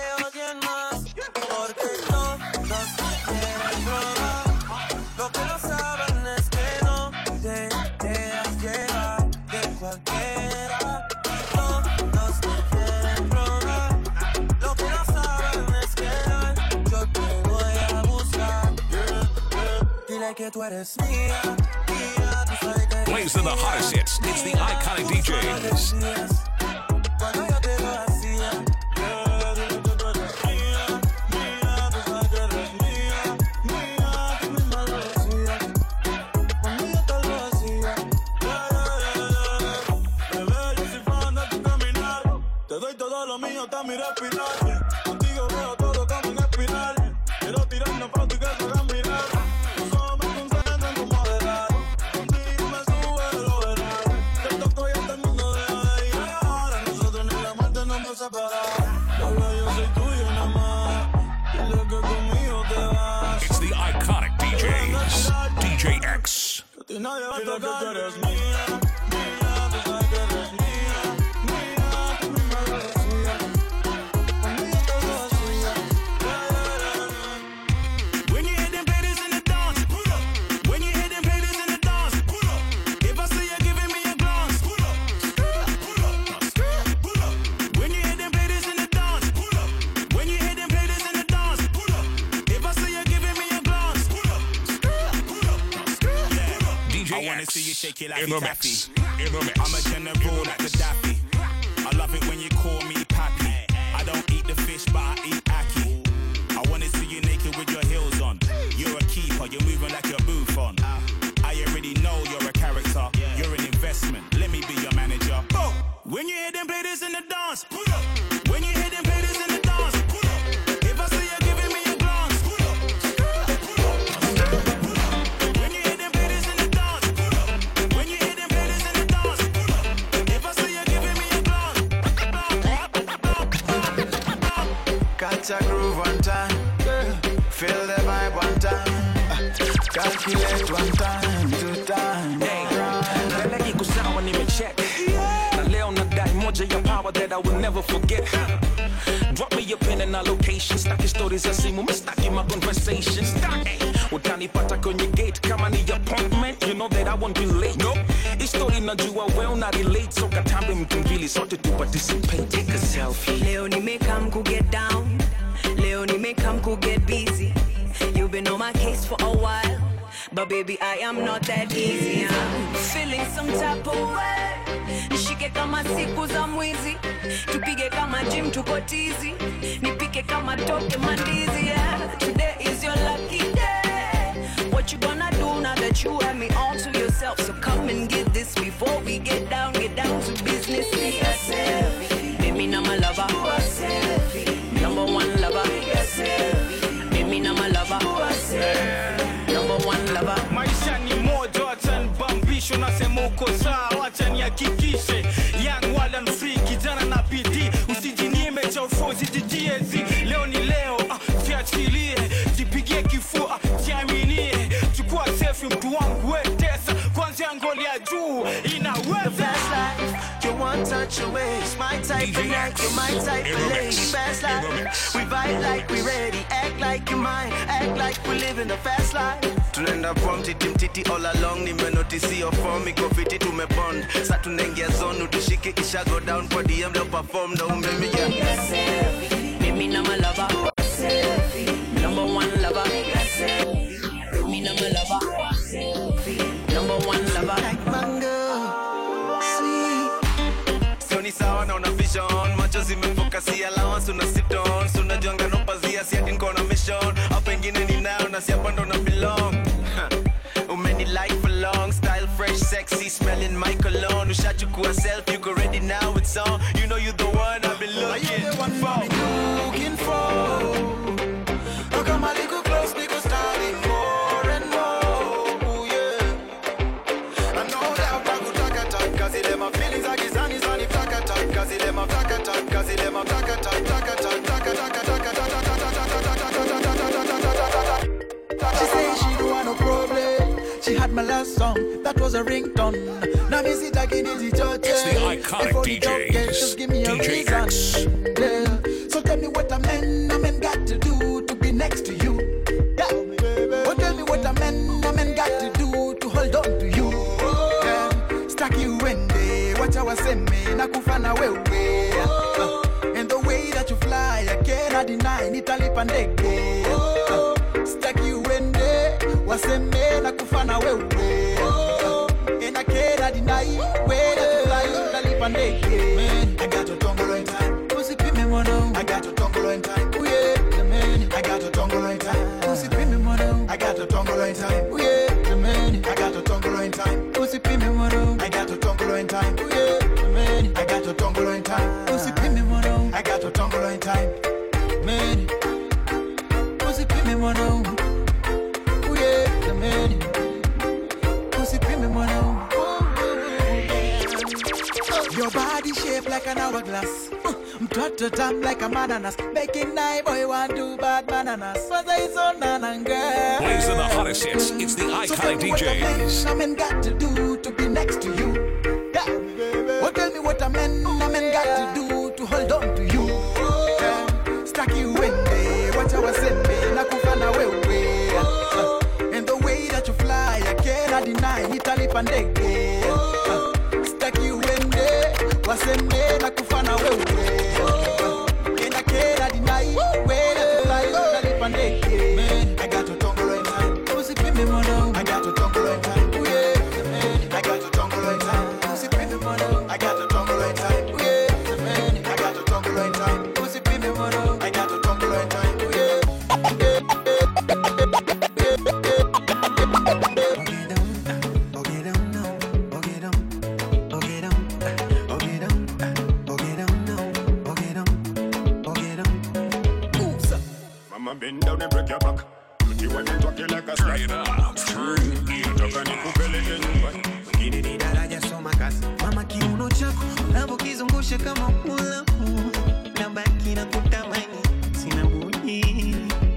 Plays in the hottest hits. It's the iconic DJs. Te doy todo lo mío, está mi respirar. Contigo veo todo como en espiral. Quiero tirarnos fotos y que se hagan viral. Solo me concentro en tu modelar. Contigo me sube lo veral. Te toco y hasta el mundo deja de ir. Ahora nosotros ni la muerte nos va a separar. Bebé, yo soy tuyo nada más. Dile que conmigo te vas. It's the iconic DJs. DJ X. Que nadie va a tocar. Dile que tú eres mía. Shake it like taffy. I'm a general like Gaddafi. I love it when you call me pappy. I don't eat the fish, but I eat ackee. I wanna see you naked with your heels on. You're a keeper, you're moving like you're Buffon. I already know you're a character. You're an investment. Let me be your manager. When you hear them play this in the dance, when you hear them play this in the dance, if I see you giving me a glance, when you hear them play this in the dance, when you hear them play this in the dance, if I see you giving me a glance. Catch a groove one time, feel the vibe one time, calculate one time, two times. Mbele iko sawa nimecheck. Na leo nadai moja ya power that I will never forget. Drop me your pin and our location. Staki stories za simu, mistaki ma converse conversation. Utanipata kwenye gate kama ni appointment, you know that I won't be late. Nope. Story najua well na relate, so katambe mtumbili sote to participate. Take a selfie. Leo nimekam ku get down, Leo nimekam ku get busy. You've been on my case for a while, but baby I am not that easy. I'm feeling some type of way. Nishike kama siku za mwizi, tupige kama gym tuko tizi, nipike kama toke mandizi. Yeah. Today is your lucky day. What you gonna do now that you have me all to yourself? So come and get this before we get down to business. Baby, now my lover, number one lover. Baby, now my lover, number one lover. Maisha ni moja, acha nibambisho, nasema uko sawa, acha nihakikishe. Young wala mfree, kijana na bidii, usijinyime cha ufozi jijiezi. Leo ni leo, jiachilie, jipigie kifua, jiaminie. Chukua selfie mtu wangu we tesa, kwanza ngoli ya juu inaweza. You one touch away, it's my type of night, you're my type of lady. Fast life, we vibe like we ready. Act like you're mine, act like we living a fast life. Tunaenda from titi all along, nimenotice your form, iko fiti tumebond. Sa tunaingia zone, tushike isha go down for DM, leo perform, na umemi ya. Baby, now my lover, number one lover. Me now my lover, number one lover. Like mango, sweet. Soni sawa na una vision, macho zimefocus allowance una sit on. Suna jonga no pazia si ati niko na mission. Hapa ingine ni nao na si hapa ndo na belong. Umeni like for long, style fresh, sexy, smelling my cologne. Ushachukua self, you go ready now, it's on. You know you the one I've been looking for. Oh, come a little close, we go starting more and more, yeah. I know that I could talk a talk, cause it let my feelings like it's on his on the talk a talk, cause it let my talk a talk, cause it let my talk a talk, talk a talk, talk a talk, talk a talk. She say she don't want no problem. She had my last song, that was a ringtone. Now me sit again in the church. It's the iconic DJs, just give me a DJ reason. X. Yeah. So tell me what a man got to do to be next to you. Yeah. Oh, tell me what a man got to do to hold on to you. Yeah. Stack you when they watch our same me na kufana wewe. And the way that you fly, I cannot deny. Nitalipa ndege. Stack you when they waseme na kufana wewe. And I cannot deny way that you fly, nitalipa ndege. Man, I got your tongue in time. Pussy pin me mono. I got your tongue in time. Oh yeah, man, I got your tongue in time. Pussy pin me mono. I got your tongue in time. Oh yeah, man, I got your tongue in time. Pussy pin me mono. I got your tongue in time. Oh yeah, man, I got your tongue in time. Pussy pin me mono. I got your tongue in time. Man, pussy pin me mono. Oh yeah, man, pussy pin me mono. Your body shaped like an hourglass. Mtoto tam like a bananas. Making night boy want to bad bananas. Was I so nananga? Blazing the hottest hits, it's the iconic DJs. What a man got to do to be next to you? Yeah. Oh, tell me what a man got to do to hold on to you. Yeah. Stack you when they watch our send na kufana wewe. And the way that you fly, I cannot deny. Nitalipa ndege. Stack you when they waseme na kufana wewe. And I cannot deny way that you fly, nitalipa ndege. Man, I got your tongue right time. Pussy pin me mono. I got your tongue right time. Oh yeah, man, I got your tongue right time. Pussy pin me mono. I got your tongue right time. Oh yeah, man, I got your tongue right time. Pussy pin me mono. I got your tongue right time. Oh yeah. Mama bend down and break your back. You want to talk you like a Turn it up, turn it up. Ni daraja soma kazi. Mama kiuno chako unavyokizungusha kama mulamu, nabaki na kutamani, sina budi.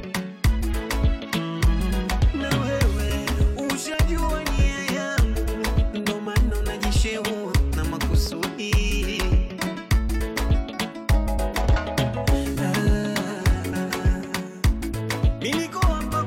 Na wewe ushajua nia yangu, ndo maana najishehua na makusudi. Niko hapa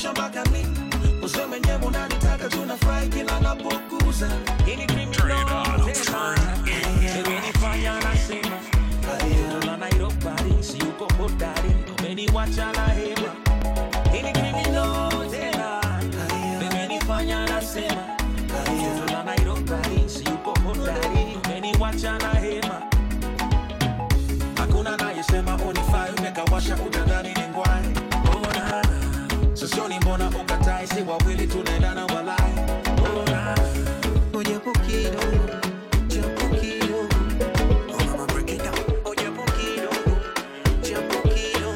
Shusha mpaka lini? Useme nyewe unanitaka tunafurahi kila napokuza. Ini criminal tena. Umenifanya nasema na Nairobi si uko hodari. Umeniwacha na hema. Ini criminal tena. Umenifanya nasema na Nairobi si uko hodari. Umeniwacha na hema. Hakuna anayesema unifai, umekawasha utadhani ni ngwai. Oh na sosioni mbona ukatai, si wawili tunaendana walai. Oh na oje pokido, je pokido. Oh mama break it down. Oje pokido, je pokido.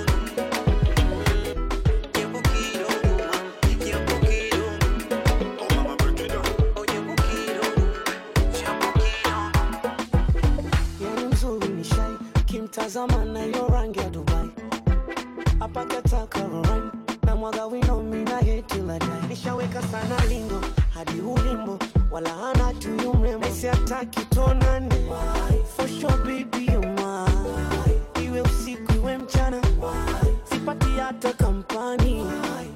Je pokido, je pokido. Oh mama break it down. Oje pokido, je pokido. Yeye mzuri ni shai, kimtazama na yo rangi ya Dubai. Apakata Caroline, na mwaga wino mina heti la dai. Nishaweka sana lingo, hadi ulimbo, wala hana tuyu mrembo. Nisi ataki tonane, for sure baby you mine. Iwe usiku iwe mchana, sipati hata kampani.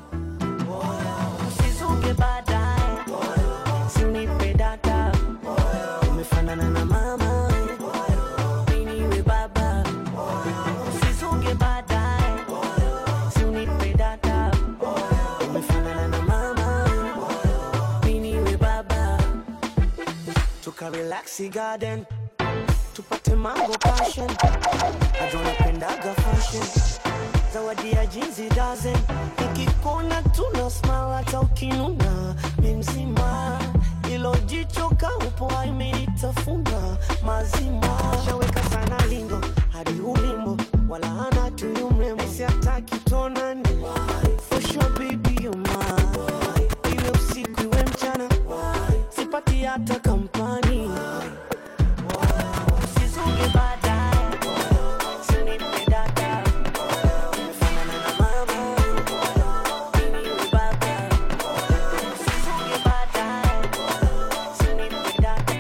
Usizunge baadaye, sinipe data. Umefanana na mama, mimi niwe baba. Usizunge baadaye, sinipe data. Umefanana na mama, mimi niwe baba. Tuka relax garden, tupate mango passion. Ajona pendaga fashion, zawadi ya jinsi dozen. Nikikona tuna smile hata ukinuna mimzima. Ilo jicho kaupo imenitafuna mazima. Shaweka sana lingo, hadi ulimbo, wala hana tuyu mrembo. Nisi ataki tonane, for sure baby you mine. Iwe usiku iwe mchana, sipati hata kampani. Usizunge baadaye, sinipe data. Umefanana na mama, mimi niwe baba. Usizunge baadaye, sinipe data.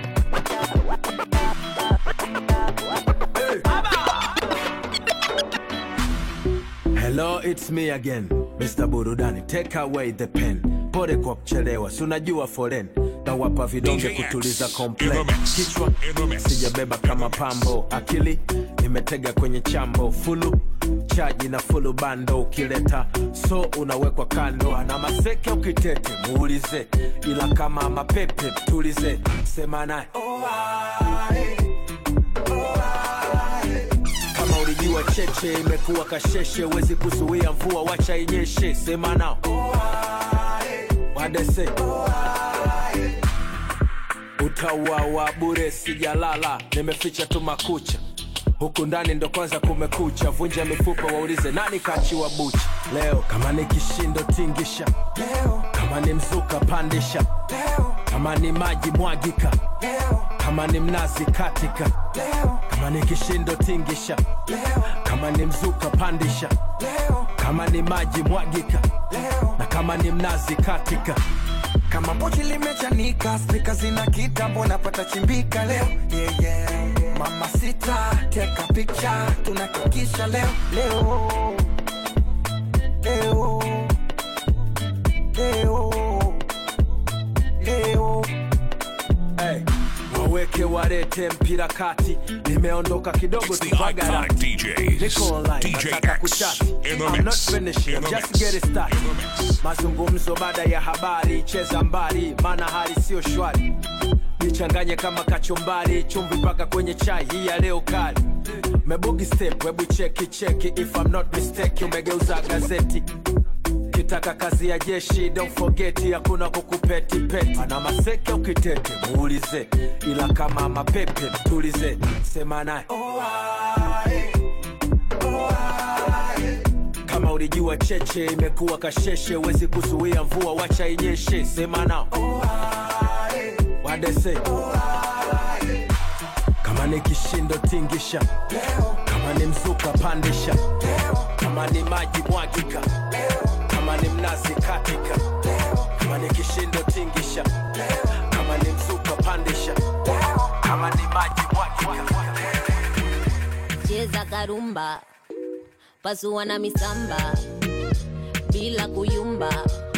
Hello, it's me again, Mr. Burudani. Take away the pen. Pole kwa kuchelewa, si unajua foreign. Na wapa vidonge kutuliza complain. Kichwa sijabeba kama pambo. Akili nimetega kwenye chambo. Fulu chaji na fulu bando. Ukileta so unawekwa kando. Ana maseke ukitete muulize, ila kama mapepe tulize. Sema nae kama ulijua cheche imekuwa kasheshe. Wezi kuzuia mvua wacha inyeshe. Sema nao wadese utawawa bure sijalala. Nimeficha tu makucha, huku ndani ndo kwanza kumekucha. Vunja mifupa waulize nani kachiwa bucha. Leo kama ni kishindo tingisha, leo kama ni mzuka pandisha, leo kama ni maji mwagika, leo kama ni mnazi katika, leo kama ni kishindo tingisha, leo kama ni mzuka pandisha, leo kama ni maji mwagika, leo na kama ni mnazi katika. Kama pochi limechanika, spika zina kitambo napata chimbika leo. Yeah, yeah. Mama sita, take a picture, tunakikisha leo. Leo, leo, leo, leo. Hey, waweke warete mpira kati. Nimeondoka kidogo tupagara. Niko online, nataka kuchati. I'm not finishing, just get it started. Mazungumzo baada ya habari, cheza mbali, maana hali sio shwari. Nichanganye kama kachumbari, chumvi paka kwenye chai hii ya leo kali. Mebugi step, webu cheki, if I'm not mistaken, umegeuza gazeti. Kitaka kazi ya jeshi, don't forget, hakuna kukupeti peti. Ana maseke ukitete, muulize, ila kama mapepe tulize. Sema nae kama ulijua cheche imekuwa kasheshe. Wezi kuzuia mvua wacha inyeshe. Sema nao wadese kama ni kishindo tingisha, kama ni mzuka pandisha, kama ni maji mwagika, kama ni mnazi katika, kama ni kishindo tingisha, kama ni mzuka pandisha, kama ni maji mwagika. Cheza karumba, pasua na misamba, bila kuyumba.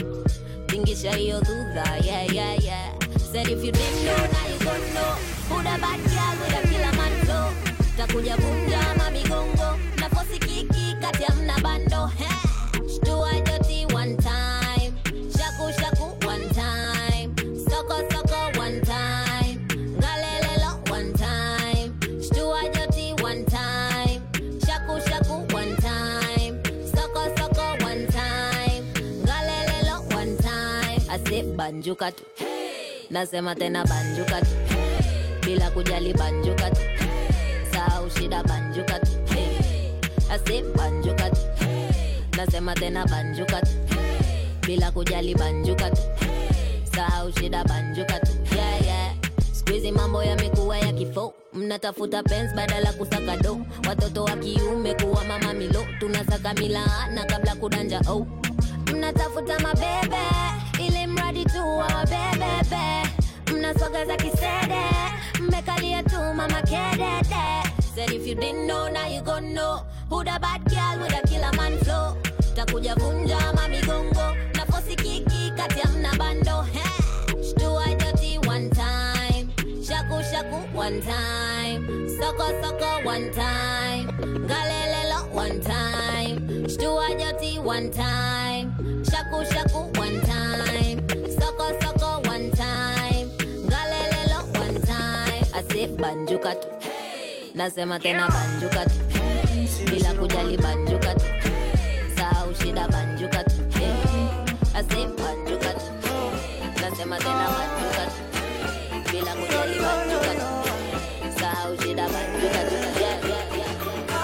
tingisha hiyo dhudha, yeah, yeah, yeah. Said if you didn't know, now you gon' know. Who the bad girl with a killer man flow. Takuja vunja mamigongo. Na fosi kiki kati ya mna bando. Shtua joti one time. Shaku shaku one time. Soko soko one time. Galelelo one time. Shtua joti one time. Shaku shaku one time. Soko soko one time. Galelelo one time. Ase banjuka tu. Nasema tena banjuka tu. Bila kujali banjuka tu. Sahau shida banjuka tu. Ase banjuka tu. Nasema tena banjuka tu. Bila kujali banjuka tu. Sahau shida banjuka tu. Yeah, yeah. Squeezy mambo yamekuwa ya kifo. Mnatafuta pens badala kusaka do. Watoto wa kiume kuwa mama milo. Tunasaka milaana kabla kudanja oh. Mnatafuta mabebe ili mradi tu wa bebebe. Mnaswaga za kisede. Mmekalia tu mama kedede. Said if you didn't know, now you gon' know. Who the bad girl with a killer man flow. Takuja vunja mamigongo. Na fosi kiki kati ya mna bando. Shtua joti one time. Shaku shaku one time. Soko soko one time. Galelelo one time. Shtua joti one time. Shaku shaku one time. Soko soko one time. Galelelo one time. Ase banjuka tu. Nasema tena banjuka tu. Bila kujali banjuka tu. Sahau shida banjuka tu. Ase banjuka tu. Nasema tena banjuka tu. Bila kujali banjuka tu. Sahau shida banjuka tu. Yeah, yeah, yeah.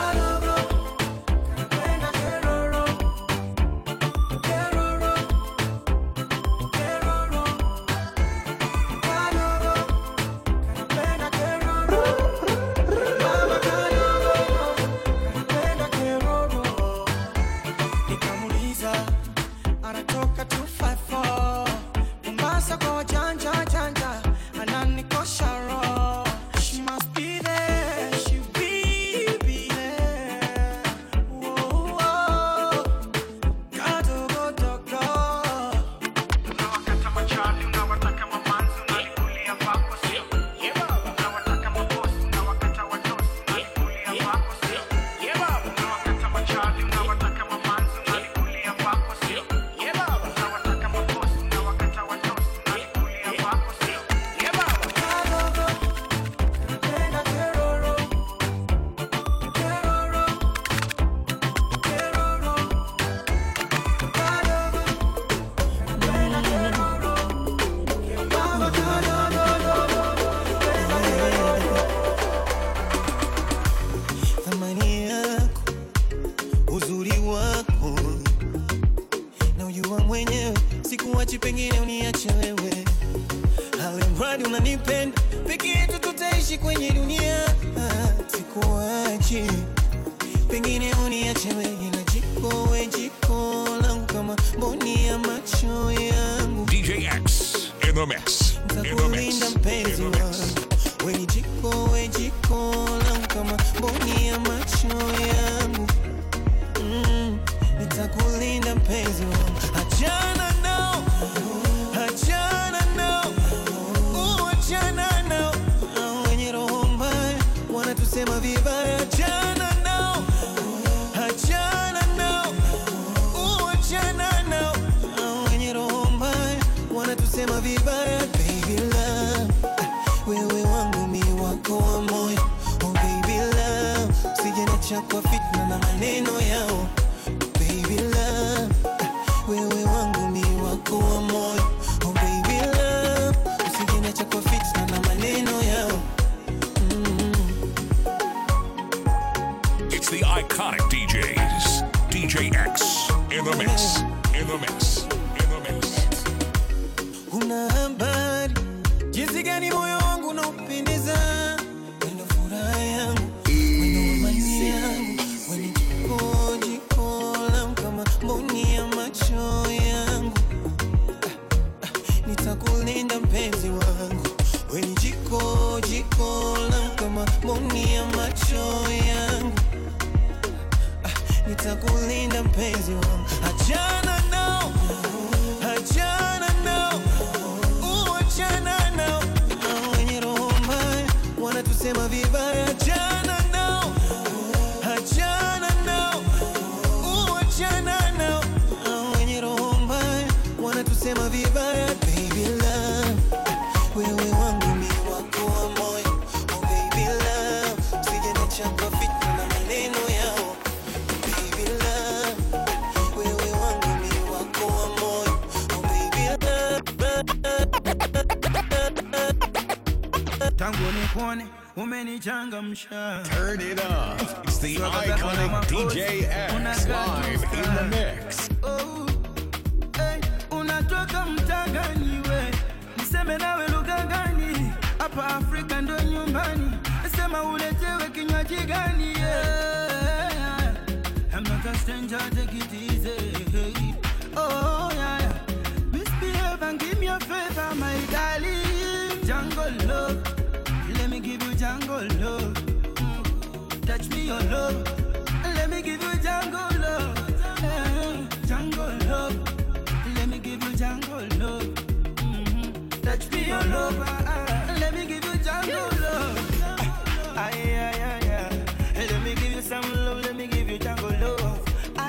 It's the iconic DJs. DJ X in the mix. In the mix. In the mix. Una habari jinsi gani moyo wangu unaupendeza. Wendo furaha yangu, wendo amani yangu, wendo jiko langu kama mboni ya macho yangu. Nitakulinda mpenzi wangu, wendo jiko langu kama mboni ya macho yangu. Nitakulinda mpenzi wangu, achana nao, achana Turn it up. It's the iconic DJ X live in the mix. Unatoka mtangani we, niseme nawe lugha gani? Hapa Afrika ndo nyumbani, sema uletewe kinywaji gani? Yeah. I'm not a stranger, take it easy. Oh yeah, misbehave and give me a favor, my darling. Jungle love, let me give you jungle love. Touch me your love, let me give you jungle love. Jungle love, let me give you jungle love. Touch me your love, let me give you jungle love. Let me give you some love, let me give you jungle love.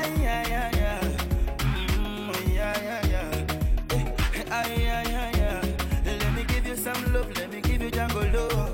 Let me give you some love, let me give you jungle love.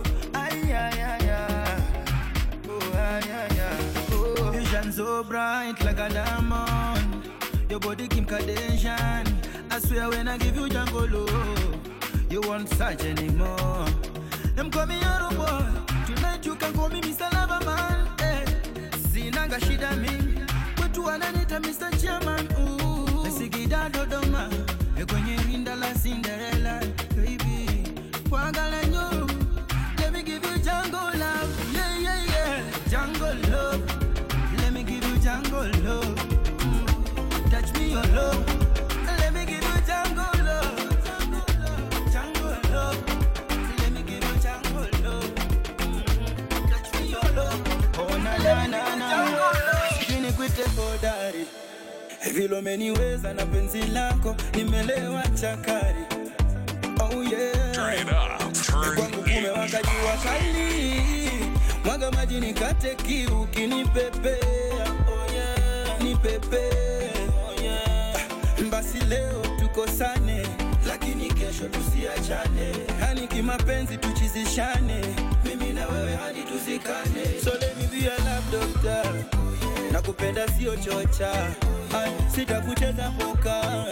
You shine so bright like a diamond. Your body Kim Kardashian. I swear when I give you jungle love, you won't search anymore. Them call me Yaro boy. Tonight you can call me Mr. Loverman. Sinanga shida mingi, kwetu wananiita Mr. Chairman. Nasikida Dodoma, kwenye rinda la Cinderella. Baby, kwangala nyo, let me give you jungle love. Yeah, jungle love. Let me give you jungle love. Touch me your love. Let me give you jungle love. Jungle love. Let me give you jungle love. Touch me your love. Oh na. Sijini kwite hodari. Vilo meniweza na penzi lako, nimelewa chakari. Oh yeah. Turn it up. Turn it up. Wakajua kali. Mwaga maji nikate kiu ukinipepea. Oh yeah. Nipepea. Oh yeah. Basi leo tukosane, lakini kesho tusiachane. Hani kimapenzi tuchizishane, mimi na wewe hadi tuzikane. So let me be a love doctor. Nakupenda sio chocha. Sitakucheza poka.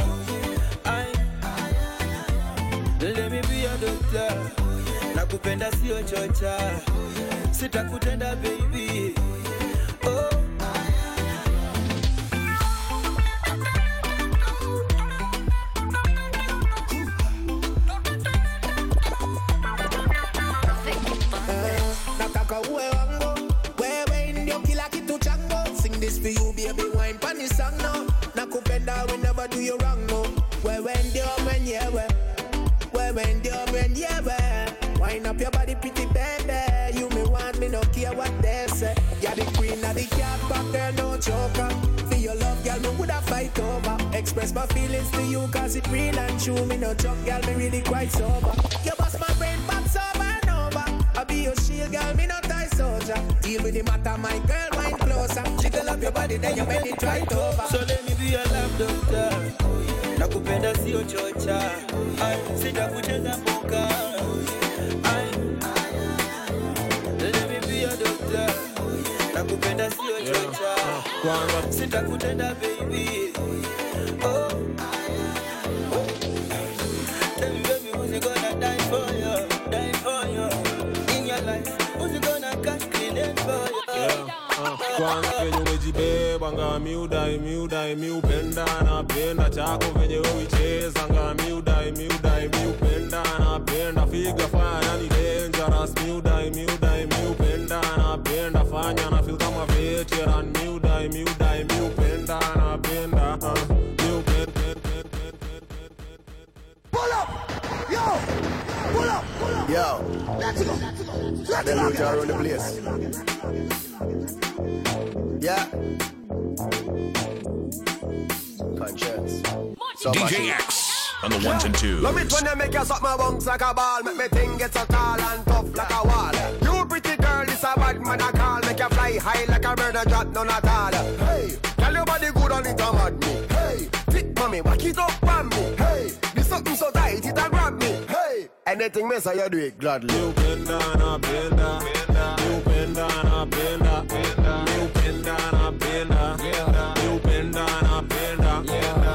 Let me be a doctor. Nakupenda sio chocha. Sitakutenda baby. Oh. Nataka uwe wangu, wewe ndio kila kitu changu. Sing this for you baby, wine pani song no. Nakupenda we never do you wrong no. Wewe ndio mwenyewe, wewe ndio mwenyewe. Wine up your body pretty baby, you me want me no care what they say. You're the queen of the cat, but girl no joker. For your love girl me woulda fight over. Express my feelings to you cause it real and true. Me no joke girl, me really quite sober. You bust my brain box over and over. I be your shield girl, me no tie soldier. Deal with the matter my girl, wine closer. Jiggle up your body then you bend it right over. So let me be a love doctor. Nakupenda sio chocha. Sitakucheza poka. Let me be a doctor. Nakupenda sio chocha. Sitakutenda baby. Oh. Tell me baby who's gonna die for you? Die for you. In your life, who's gonna catch clean for you? Kwanza venye umejibeba nga miudai miupenda napenda chako venye uicheza nga miudai miupenda napenda figa fanya ni dangerous miudai miupenda napenda fanya na feel kama veteran miudai miupenda napenda Pull up! Yo! Pull up! Yo! Let's go! Then we can run the place. Yeah. Conscience. DJ X on the ones and twos. Love it when you make you suck my bunks like a ball. Make me think get so tall and tough like a wall. You pretty girl, this a bad man I call. Make you fly high like a bird and drop none at all. Hey, tell your body good on it a mad me. Hey, thick mommy, back it up on me. Hey, this something so tight it a grab me. Hey, anything me say you do it gladly. You bend down, benda. You bend down, benda. You bend down, benda. You bend down, benda.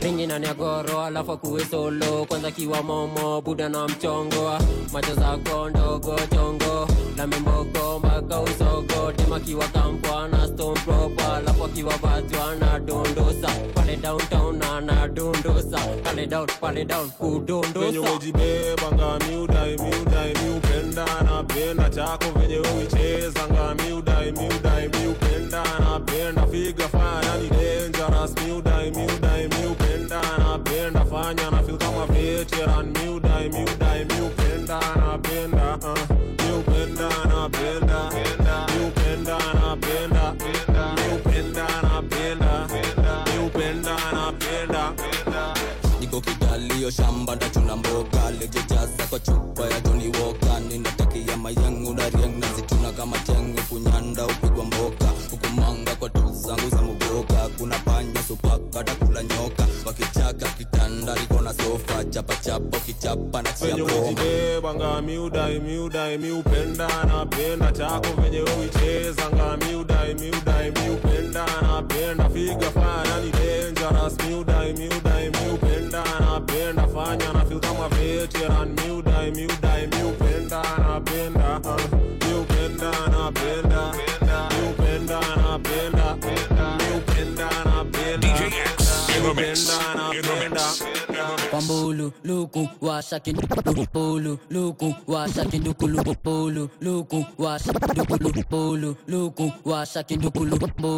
Ringi na nyagoro alafu kuwe solo. Kwanza kiwa momo buda na mchongo. Macho zako ndogo chongo na mimboko mpaka usogo. Dema kiwa kampwa na stone proper alafu kiwa batwa na dondosa. Pale downtown na dondosa. Pale down kudondosa. Venye umejibeba ngami udai miupenda na penda chako venye uicheza ngami udai miupenda na penda figa fanya ni dangerous miudai miupenda na penda fanya na feel kama veteran miudai miupenda na penda miupenda na penda miupenda na penda miupenda na penda miupenda na penda. Niko Kigali shamba ndachuna mboga lejejaza kwa chupa ya Johnny Walker. Ninatakia mayangu na riang nazituna kama tengu kunyanda upigwa mboka hukumanga kwa tu zangu za mboka. Kuna panya supaka takula nyoka wakichaka kitanda liko na sofa chapa kichapa na chia bro. Venye ngami udai miupenda na penda chako venye uicheza ngami udai miupenda na penda figa fanya ni dangerous miudai miupenda na penda fanya na feel kama veteran miudai miupenda na penda miupenda na penda miupenda na penda miupenda na penda. DJ X in the mix. Pambulu luku washa kindukulu pulu luku washa kindukulu pulu luku washa kindukulu pulu luku washa kindukulu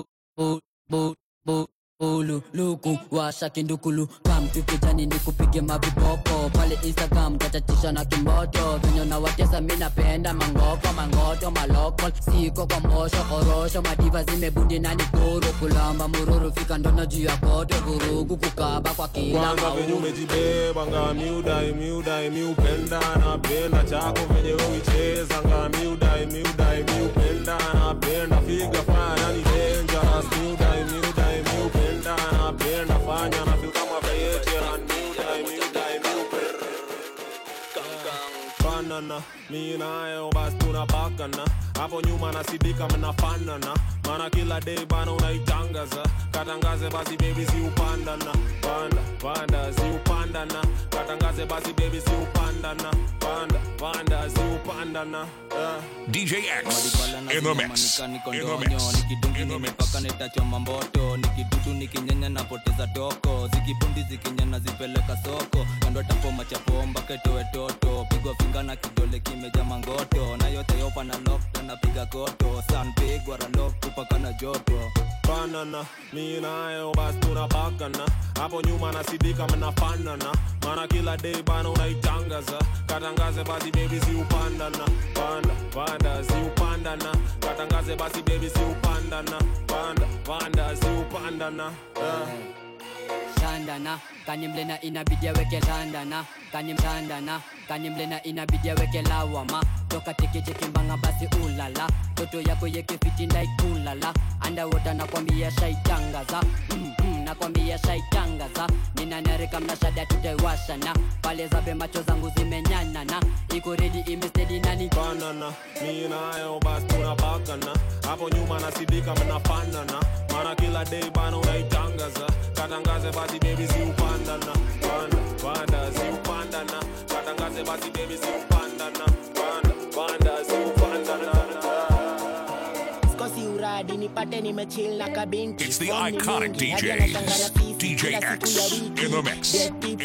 pulu luku washa kindukulu. Kam tukijani nikupige mabipopo pale Instagram tatatisha na kimoto. Venyo na watesa mina penda mangoto maloko. Siko kwa mosho korosho madiva zimebundi na nikuru. Kulamba mururu fika ndona juu ya kote vurugu kukaba kwa kila kwanza venye umejibeba ngami udai miupenda na penda chako venye uicheza ngami udai miupenda na penda figa fanya ni dangerous miudai miupenda na penda fanya na feel kama veteran miudai miupenda banana mi nayo basi tunapakana hapo nyuma nasidika mnafanana mana kila day bana unaitangaza katangaze basi baby si upandana panda si upandana katangaze basi baby si upandana panda si upandana DJ X in the mix. Nikidungi nimepaka netachoma mboto nikidudu nikinyenya napoteza toko zikibundi zikinyana zipeleka soko kando tapoma chapomba ketoe toto pigwa finga na kidole kimeja mangoto na yote yopa na lock na piga koto sun pigwa ralo kupaka na joto banana mi nayo basi tunapakana hapo nyuma nasidika mnafanana mana kila day bana unaitangaza katangaze basi baby si upandana panda si upandana katangaze basi baby si upandana panda si upandana Shandana kanimlena inabidi aweke shandana kanimlena inabidi aweke lawama toka tekeche kimbanga basi ulala toto yako yeke fiti like ulala underwater nakwambia shaitangaza nakwambia shaitangaza ninanareka mnashada tutaiwashana pale zabe macho zangu zimenyanana iko ready imestedi nani banana mi nayo basi tunapakana hapo nyuma nasidika mnafanana mana kila day bana unaitangaza katangaze basi baby si upandana panda si upandana katangaze basi baby si upandana panda si upandana. Kosi uradi nipate nimechill na kabinti. It's the iconic DJs, DJ X in the mix.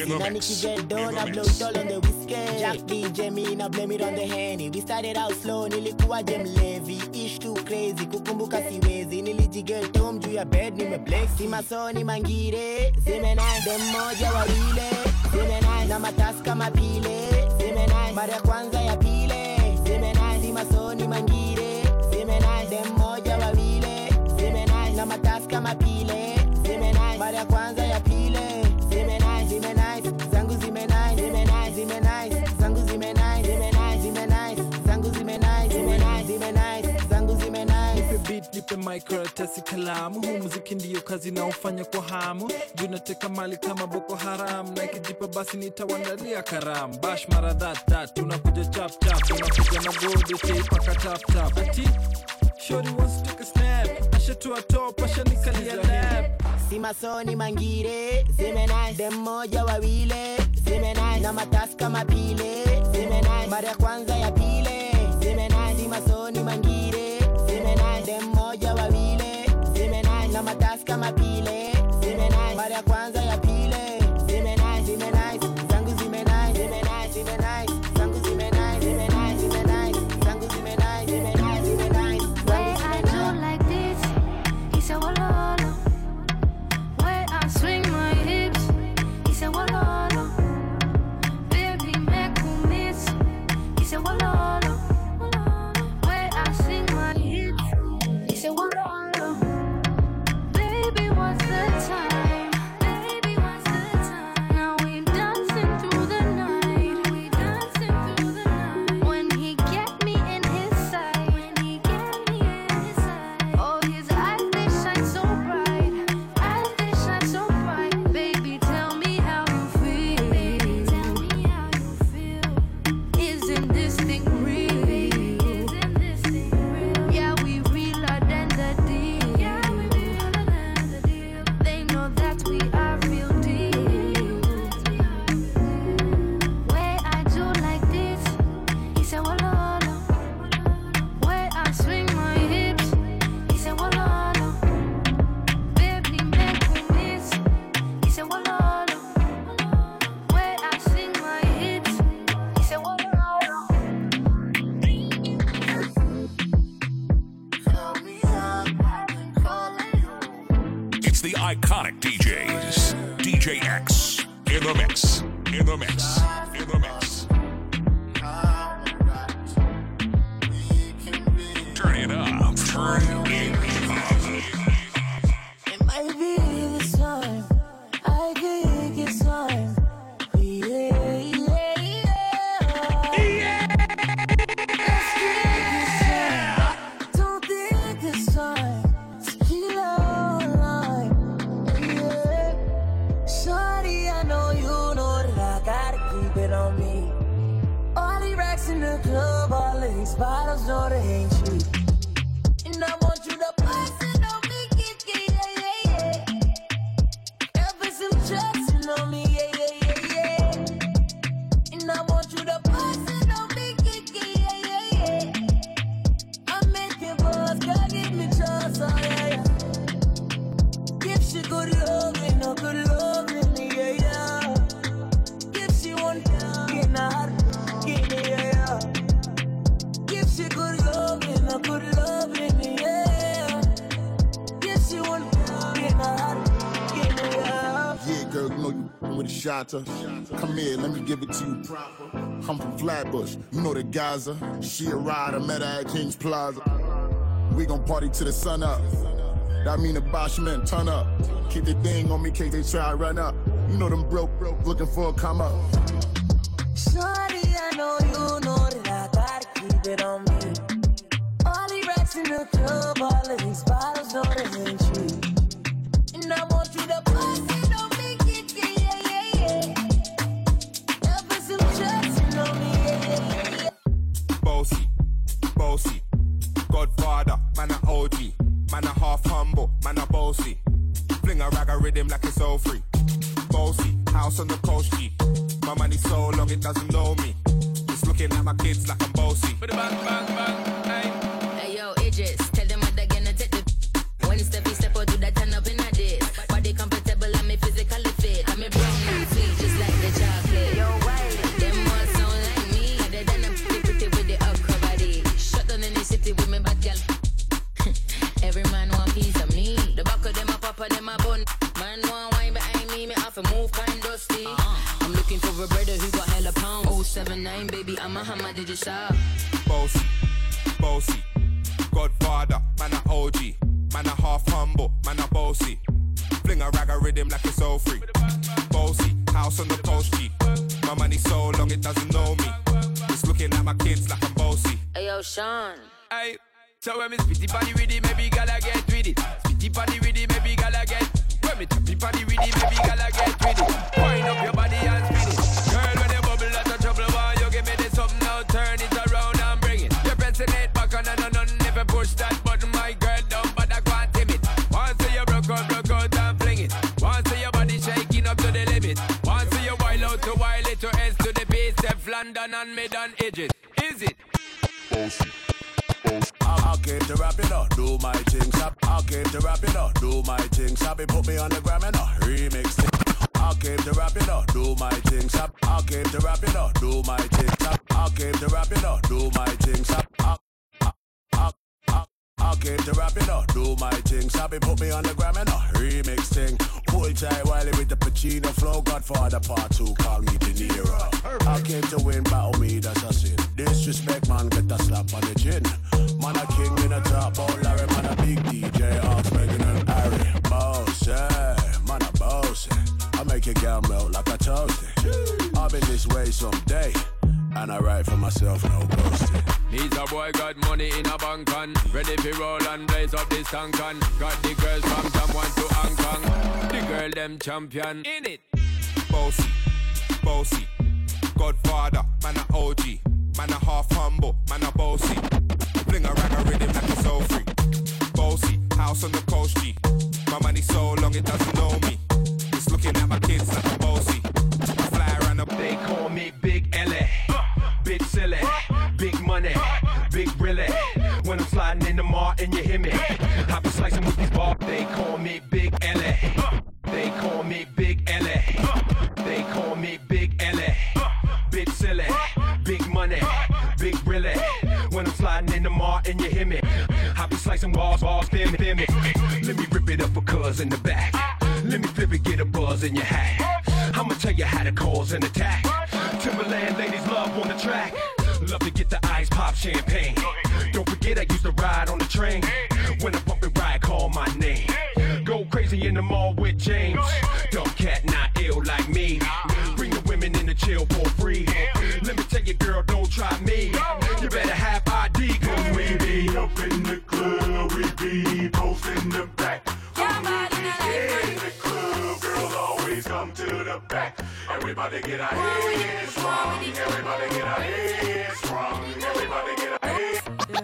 Jack DJ me na blame it on the Henny. We started out slow nilikuwa jem levi. Ish too crazy kukumbuka siwezi. Nilijigel tom juu ya bed nimeblex. Simasoni mangire zimenai dem moja wawile zimenai na matasi kama pile zimenai mara ya kwanza ya pile zimenai simasoni mangire zimenai dem moja wawile zimenai na matasi kama pile zimenai mara ya kwanza ya pile zimenai zangu zimenai zangu zimenai zangu zimenai zangu zimenai. Nipe beat nipe microtesi kalamu huu muziki ndiyo kazi na ufanya kwa hamu juu nateka mali kama Boko Haram na ikijipa basi nitawandalia karamu bash mara that tunakuja chap tunakuja na gold tape tap ati shorty wants to take a snap ashatua top ashanikalia lap Simasoni mangire, zimenai. Dem moja wawile, zimenai. Na mataska mapile, zimenai. Mara kwanza ya pile, zimenai. Simasoni mangire, zimenai. Dem moja wawile, zimenai. Na mataska mapile, zimenai. Mara kwanza ya pile, zimenai, zimenai. Zangu zimenai, zimenai, zimenai. Zangu zimenai, zimenai, zimenai. Zangu zimenai, zimenai, zimenai. Way I do like this, it's a walolo. Way I swing my hips, it's a walolo. Baby, make me miss, it's a walolo. Way I swing my hips, it's a walolo. Baby, what's the time? Baby, what's the time? Now we dancing through the night. We dancing through the night. When he get me in his sight. When he get me in his sight. Oh, his eyes, they shine so bright. Eyes, they shine so bright. Baby, tell me how you feel. Baby, tell me how you feel. Isn't this thing real? Isn't this thing real? Yeah, we realer than the deal. Yeah, we realer than the deal. They know that we are real deal. Way I do like this, it's a walolo. Way I swing my hips, it's a walolo. Baby, make me miss, it's a walolo. Way I swing my hips, it's a walolo. It's the iconic DJs. DJ X in the mix. In the mix. In the mix. Turn it up. Turn it up. It might be this time. I think it's time. Yeah, yeah, yeah. Let's get this time. Don't think this time. Tequila online. Yeah. Shawty, I know you know that I gotta keep it on me. All the racks in the club, all of these bottles, know they ain't cheap. And I want you to pass it on me, yeah, yeah, yeah. Ever some trusting on me, yeah, yeah, yeah. And I want you to pass it on me, yeah, yeah, yeah. I'm making balls, God give me trust, oh yeah, yeah. Give she good love, ain't no good love in me, yeah, yeah. Give she one, get not, get me, yeah, yeah. Give she good love, ain't no good love in me, yeah. Give she one, get not, get me, yeah. Yeah, girl, you know you with a shotter. Come here, let me give it to you proper. I'm from Flatbush, you know the Gaza. She a rider, met her at King's Plaza. We gon' party till the sun up. That mean the Bosch men turn up. Keep the thing on me, case they try to run up. You know them broke, looking for a come up. Shawty, I know you know that I gotta keep it on me. All the racks in the club, all of these bottles, know they ain't cheap. And I want you to pass it on me, yeah, yeah, yeah. Ever some trusting on me, yeah, yeah. Bossy, bossy, Godfather, man a OG, man a half humble, man a bossy. Fling a rag a rhythm like it's all free. Bossy, house on the coast G. My money so long it doesn't know me. It's looking at my kids like I'm bossy. Bang, bang, bang, hey. Hey yo, Idris, tell them what they're gonna take the. When step out, do that turn up in a dish. Body comfortable, I'm physically fit. I'm a brown and sweet, just like the chocolate. Yo, wait. Them all sound like me. Other than I'm pretty with the upper body. Shut down in the city with me bad girl. Every man want piece of me. The back of them a papa, them a bun. Man want wine behind me have to move kind dusty. I'm looking for a brother who got hella pound. 079, baby, I'm a hammer, did you shop? Bossy, bossy, Godfather, man a OG, man a half humble, man a bossy. Fling a rag a rhythm like it's all free. Bossy, house on the coast G. My money so long it doesn't know me. It's looking at my kids like I'm bossy. Hey yo, Sean. Hey, so when me spitty body with it, maybe gala get with it. Spitty body with it, maybe gala get. When me tappy body with it, maybe gala get with it. Wind up your body and spin it. Girl, when you bubble out of trouble, why you give me this something now? Turn it around and bring it. You're pressing it back on and never push that button, my girl, down, but I can't timid. Once you broke out and fling it. to Y, little S to the base, F London and mid on edges. Is it? I came to rap it up, do my thing, I came to rap it up, do my thing, Sabi put me on the gram and remix it. I came to rap it up, do my thing, I came to rap it up, do my thing, I came to rap it up, do my thing, I came to rap it up, do my thing, Sabi put me on the gram and remix thing. Pull tight Wiley with the Pacino flow, Godfather part 2, call me De Niro. I came to win, battle me, that's a sin. Disrespect, man, get a slap on the chin. Man a king in a top, oh Larry, man a big DJ, Ox, Megan and Harry. Boss, man a boss, I make your girl melt like a toasty. I'll be this way someday, and I write for myself, no boasting. He's a boy, got money in a bank on, ready for roll and blaze up this tank on. Got the girls from someone to Hong Kong, the girl them champion in it. Bossy, Godfather, man a OG, man a half humble, man a bossy. Fling a rag a rhythm like it's so free. Bossy, house on the coast G. My money so long it doesn't know me. It's looking at my kids like a bossy. I fly around up. They call me Big Ellie, big silly, big money, big really. When I'm sliding in the mall and you hear me, I be slicing with these balls. They call me Big Ellie. They call me Big Ellie. They call me Big Ellie. Big silly, big money, big really. When I'm sliding in the mall and you hear me, I be slicing balls, damn it. Let me rip it up for cuz in the back. Let me flip it, get a buzz in your hat. I'ma tell you how to cause an attack. Timberland ladies love on the track. Love to get the ice, pop champagne. Don't forget I used to ride on the train. When I bump and ride, call my name. Go crazy in the mall with James. Dumb cat, not ill like me. Bring the women in the chill for free. Let me tell you, girl, don't try me. You better have ID, cause we be up in the club. We be posting the back. In the club, girls always come to the back. Everybody get our hands strong. Everybody get our hands strong. Everybody get our hands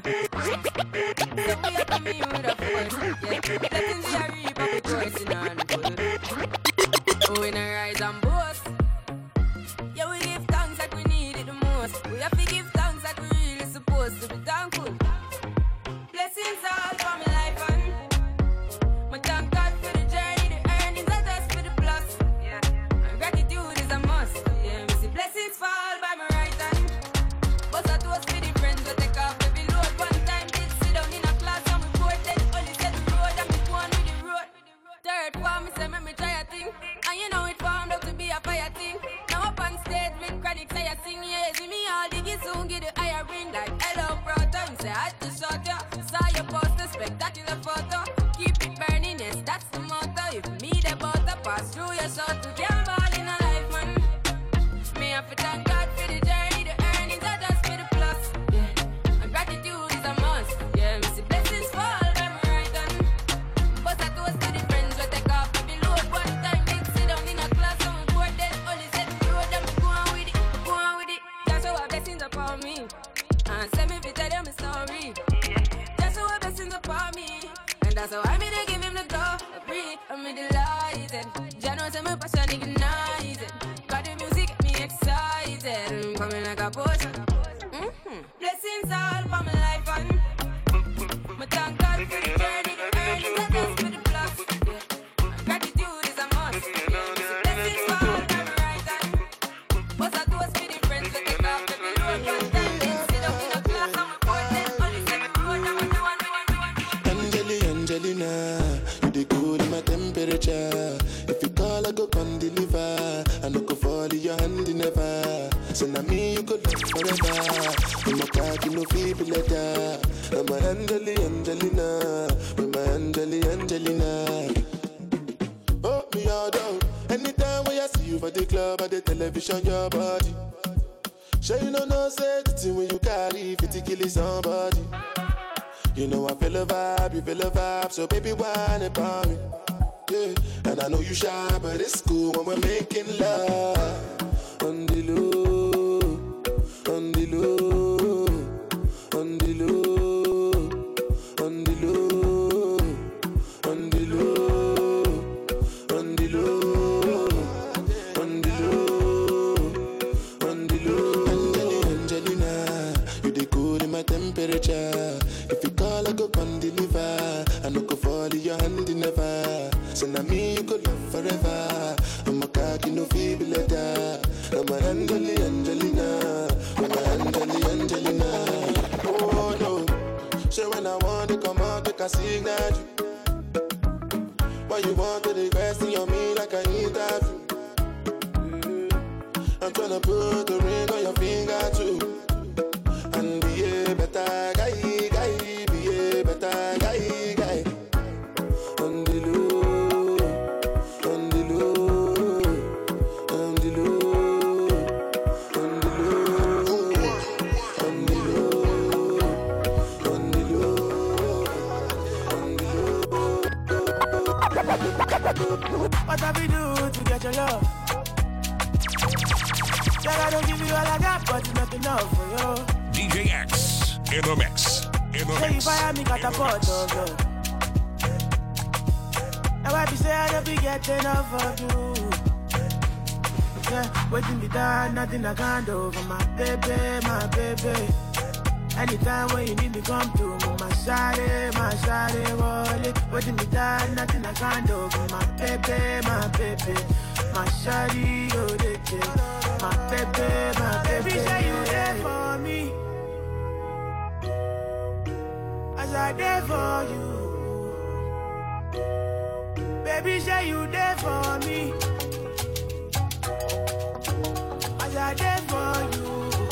when I rise and boast, yeah, we give thanks like we need it the most. We have to give thanks like we really supposed to be thankful. Blessings all for my life and my thank God for the journey, the earnings are just for the plus. Yeah, and gratitude is a must. Yeah, we see blessings fall by my right hand. But I toast for the friends that take off every load. One time did sit down in a class and we bored. Then only said the road and we go on with the road. Third form, me say me try a thing. And you know it formed up to be a fire thing. Now up on stage with chronic say I sing. Yeah, see me all diggy soon get the higher ring. Like hello brother, you say I had to shut ya. Saw your poster, spectacular photo. Keep it burning, yes, that's the motto. If me the butter pass through your shot, you can't ball in a life, man. Me have to thank God for the journey, the earnings are just for the plus. Yeah, and gratitude is a must. Yeah, me see blessings fall by my right hand. But I toast to the friends we take off every load. One time they sit down in a class and we bored. Then only said the road and we go on with it, go on with it. Just show our blessings upon me, and send me to tell them a story. Just show our blessings upon me, and that's how I made to give him the glory. I'm delighted. Jah knows I'm passion ignited. Got the music get me excited. I'm coming like a potion. Blessings all for my life and my thank God for the journey, the earnings are just for the plus. Yeah. Gratitude is a must. Yeah. Blessings fall by my right hand. But I toast for the friends that take off every road. One time they sit up in a class and we both then only set the road and we do one. Angelina, you the cool in my temperature. If you call, I go come deliver. I no go fall in your hand never. So now me you could love forever. I'm a cocky no feeble letter. I'm a Angelina, with my Angelina. Oh me all down. Anytime when I see you for the club or the television, your body. Sure you know safety when you carry 50 kill somebody. You know I feel a vibe, you feel a vibe, so baby whine about me. Yeah, and I know you shy, but it's cool when we're making love. On the low, on the low, on the low, on the low, on the low, on the low, on the low, I'm a Angelina, I'm a Angelina. Oh no, so when I want to come out, take a signal. Why you want to question on me like I interview? I'm tryna put the ring on your finger too. And be a better guy, be a better guy. On the low, on the low, on the low, on the low, on the low, on the low. What have we do to get your love? Said I don't give you all I got, but it's not enough for you. DJ X in the mix. In the Say mix. if I had me got a pot of love. Now I be say I don't be getting enough of you. Yeah, waiting be done, nothing I can't do for my baby, my baby. Anytime when you need me, come through. My shawty, wallet. Waiting be done, nothing I can't do for my baby, my baby. My shawty, oh, they take. My baby, say you there for me. As I there for you. Baby, say you there for me. As I there for you.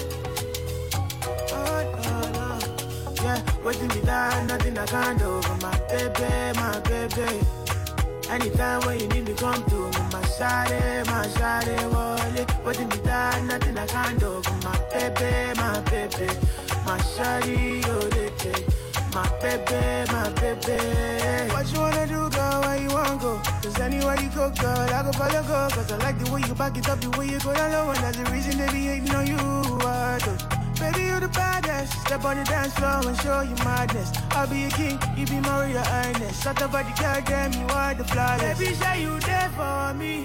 Oh, no, no. Yeah, waiting me down, nothing I can't do for my baby. Anytime when you need me, come to me. My shawty, wallet. Waiting me down, nothing I can't do for my baby. My shawty, oh, they take. My baby. What you wanna do, girl? Where you wanna go? Cause anywhere you go, girl, I go follow, go. Cause I like the way you back it up, the way you go down low. And that's the reason they be hating on you. Baby, you the baddest. Step on the dance floor and show you madness. I'll be a king, you be my royal highness. Shut up about the girl, damn, you are the flawless. Baby, say you there for me.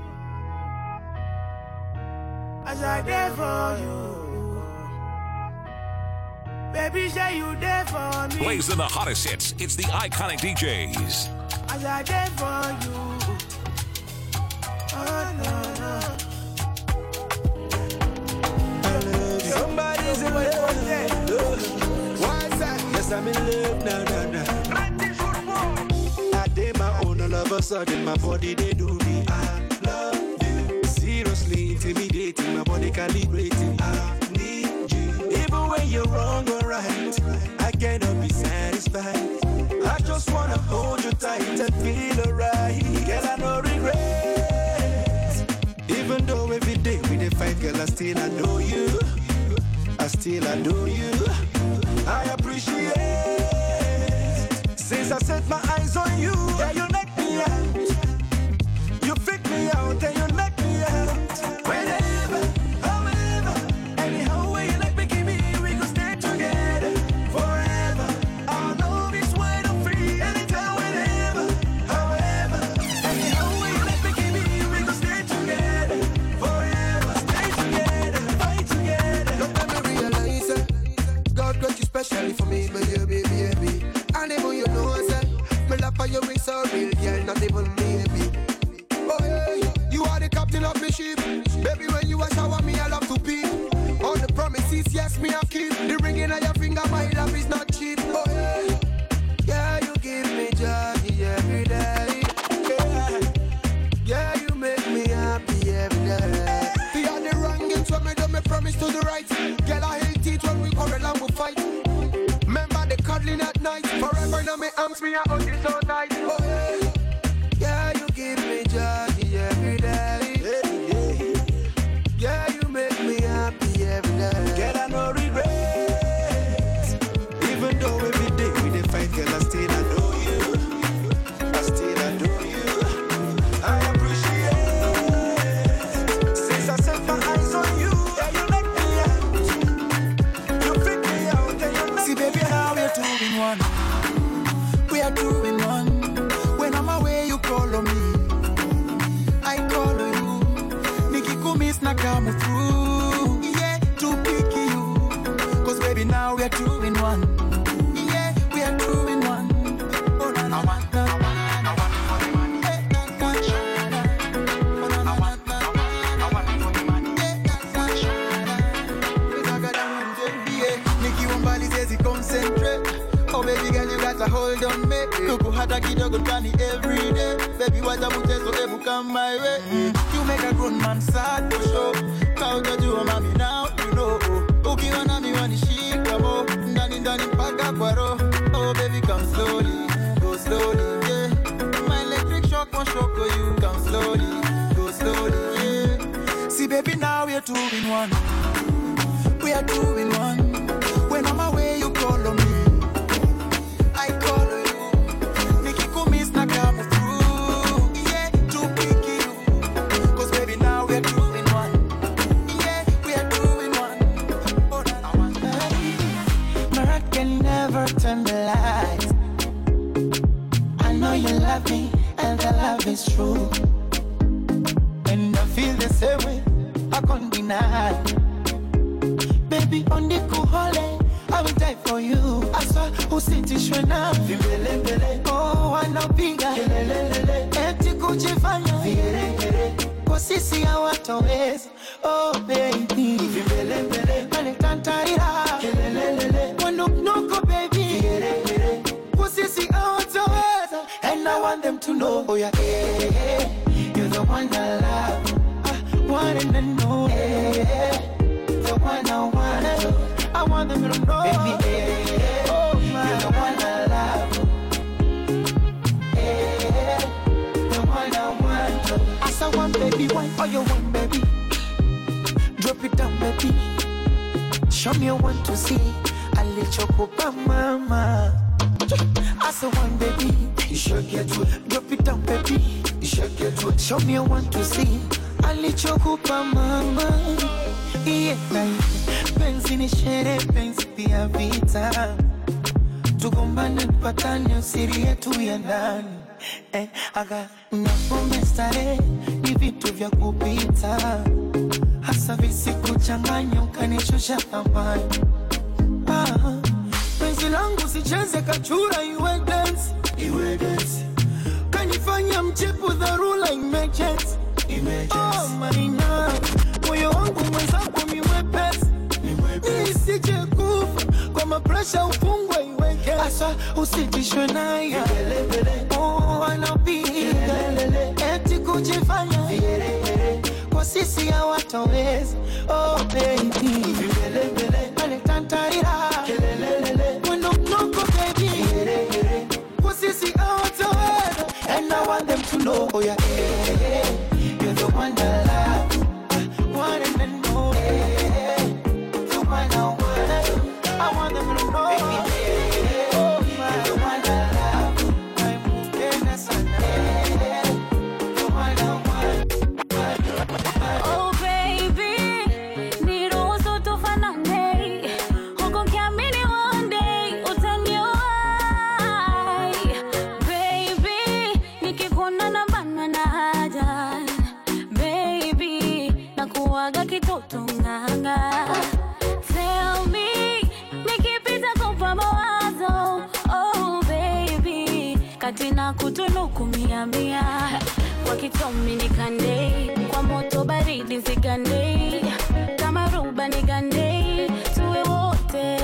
As I there for you. Baby, say you there for me. Plays in the hottest hits. It's the iconic DJs. As I there for you. Oh, no. Somebody's in love. Why's that? Yes, I'm in love now. I did my own, all of a sudden my body they do me. I love you. Seriously intimidating, my body calibrating. I need you. Even when you're wrong or right, I cannot be satisfied. I just wanna hold you tight and feel alright. Girl, I no regret. Even though every day we dey fight, girl, I still adore you. I still adore you. I appreciate. Since I set my eyes on you, yeah, you knock me out. You freak me out and you knock me out. Whenever, however, anyhow way you like me, give me, we gon' stay together forever. Our love is wide and free. Anytime, whenever, however, anyhow way you like me, give me, we gon' stay together forever. Stay together, fight together. Don't let me realize it. God got you specially for me, but you baby. And even you know that my love for you is so real, yeah, not even maybe. Oh yeah, you are the captain of my ship. Baby, when you a shower me, I love to pee. All the promises, yes, me I keep. The ring in your finger, my love is not cheap. Oh yeah, yeah, you give me joy every day. Yeah, you make me happy every day. The other wrong games when me do me promise to the right. Girl, I hate it when we quarrel and we fight. Remember the cuddling at night. Forever now me arms, me I hold you so tight. Oh yeah, yeah, you give me joy every day. Yeah, you make me happy every day. Girl, I no regret. Even though every day we dey fight, girl, I still adore you. I still adore you. I appreciate. Since I set my eyes on you, yeah, you knock me out. You freak me out and you knock me out. See, baby, now we're 2 in 1. We are 2 in 1. When I'm away, you call on me. I call on you. Nikikumis na come through. Yeah, to pick you. Cause baby, now we are 2 in 1. Yeah, we are 2 in 1. Oh, na na na. hold on me. Kuku hata kidogo tani every day. Baby wacha mchezo ebu come my way. You make a grown man sad for sure. Kauja jua mami now you know. Ukiwa na mi wanishika mo. Ndani ndani mpaka kwa roho. Oh baby come slowly, go slowly, yeah. My electric shock won't shock you. Come slowly, go slowly, yeah. See baby now we are 2 in 1. We are 2 in 1. When I'm away you call on me. I call on you. Nikiko miss na come through. Yeah, to pick you. Cause baby now we are 2 in 1. Yeah, we are 2 in 1. Oh, I want that. My heart can never turn the lights. I know you love me and the love is true. And I feel the same way, I can't deny. Baby, on the cool holiday, I will die for you. I saw who sitishwe na oh, wanapiga eti kujifanya kwa sisi hawatoweza. Oh baby, wanatantarira wanuknuko baby kwa sisi hawatoweza. And I want them to know, oh yeah, yeah, you're the one I love, one and know, the one I want to. I want them to know, baby, oh my, you're the one I love, the one I want to. As I want, baby, why all you want, baby? Drop it down, baby. Show me you want to see. I let you go, mama. As I want, baby, you should get to it. Drop it down, baby. You should get to it. Show me you want to see. I let you go, mama. Yeah, penzi ni shere, penzi pia vita. Tugombane tupatane usiri yetu ya ndani. Aga napombe stare ni vitu vya kupita. Hasa visiku changanya ukanishusha thamani. Penzi langu sicheze kachura iwe dance. Kanifanya mchepu dharura emergency. Oh my God, moyo wangu mwenzako miwepesi. Nisije kufa kwa mapresha ufungwe iweke. Asa usitishwe naye. Oh wanapiga eti kujifanya kwa sisi hawatoweza. Oh baby, wanatantarira wanuknuko baby kwa sisi hawatoweza. And I want them to know, oh yeah, you're the one I love, one and know, the one I want. I want them to know, baby, oh my, you're the one I love, I'm moving as I know, the one I want. Oh baby, niruhusu tufanane. Huko kiamini one day utaniwahi. Baby, nikikuona na bana na haja. Baby, nakuwaga kitoto nganga. Tell me, nikipita kupa mawazo. Oh baby, katina kutunuku mia mia. Wakitomi nikande, kwa moto baridi zigande. Kama ruba nigande, tuwe wote.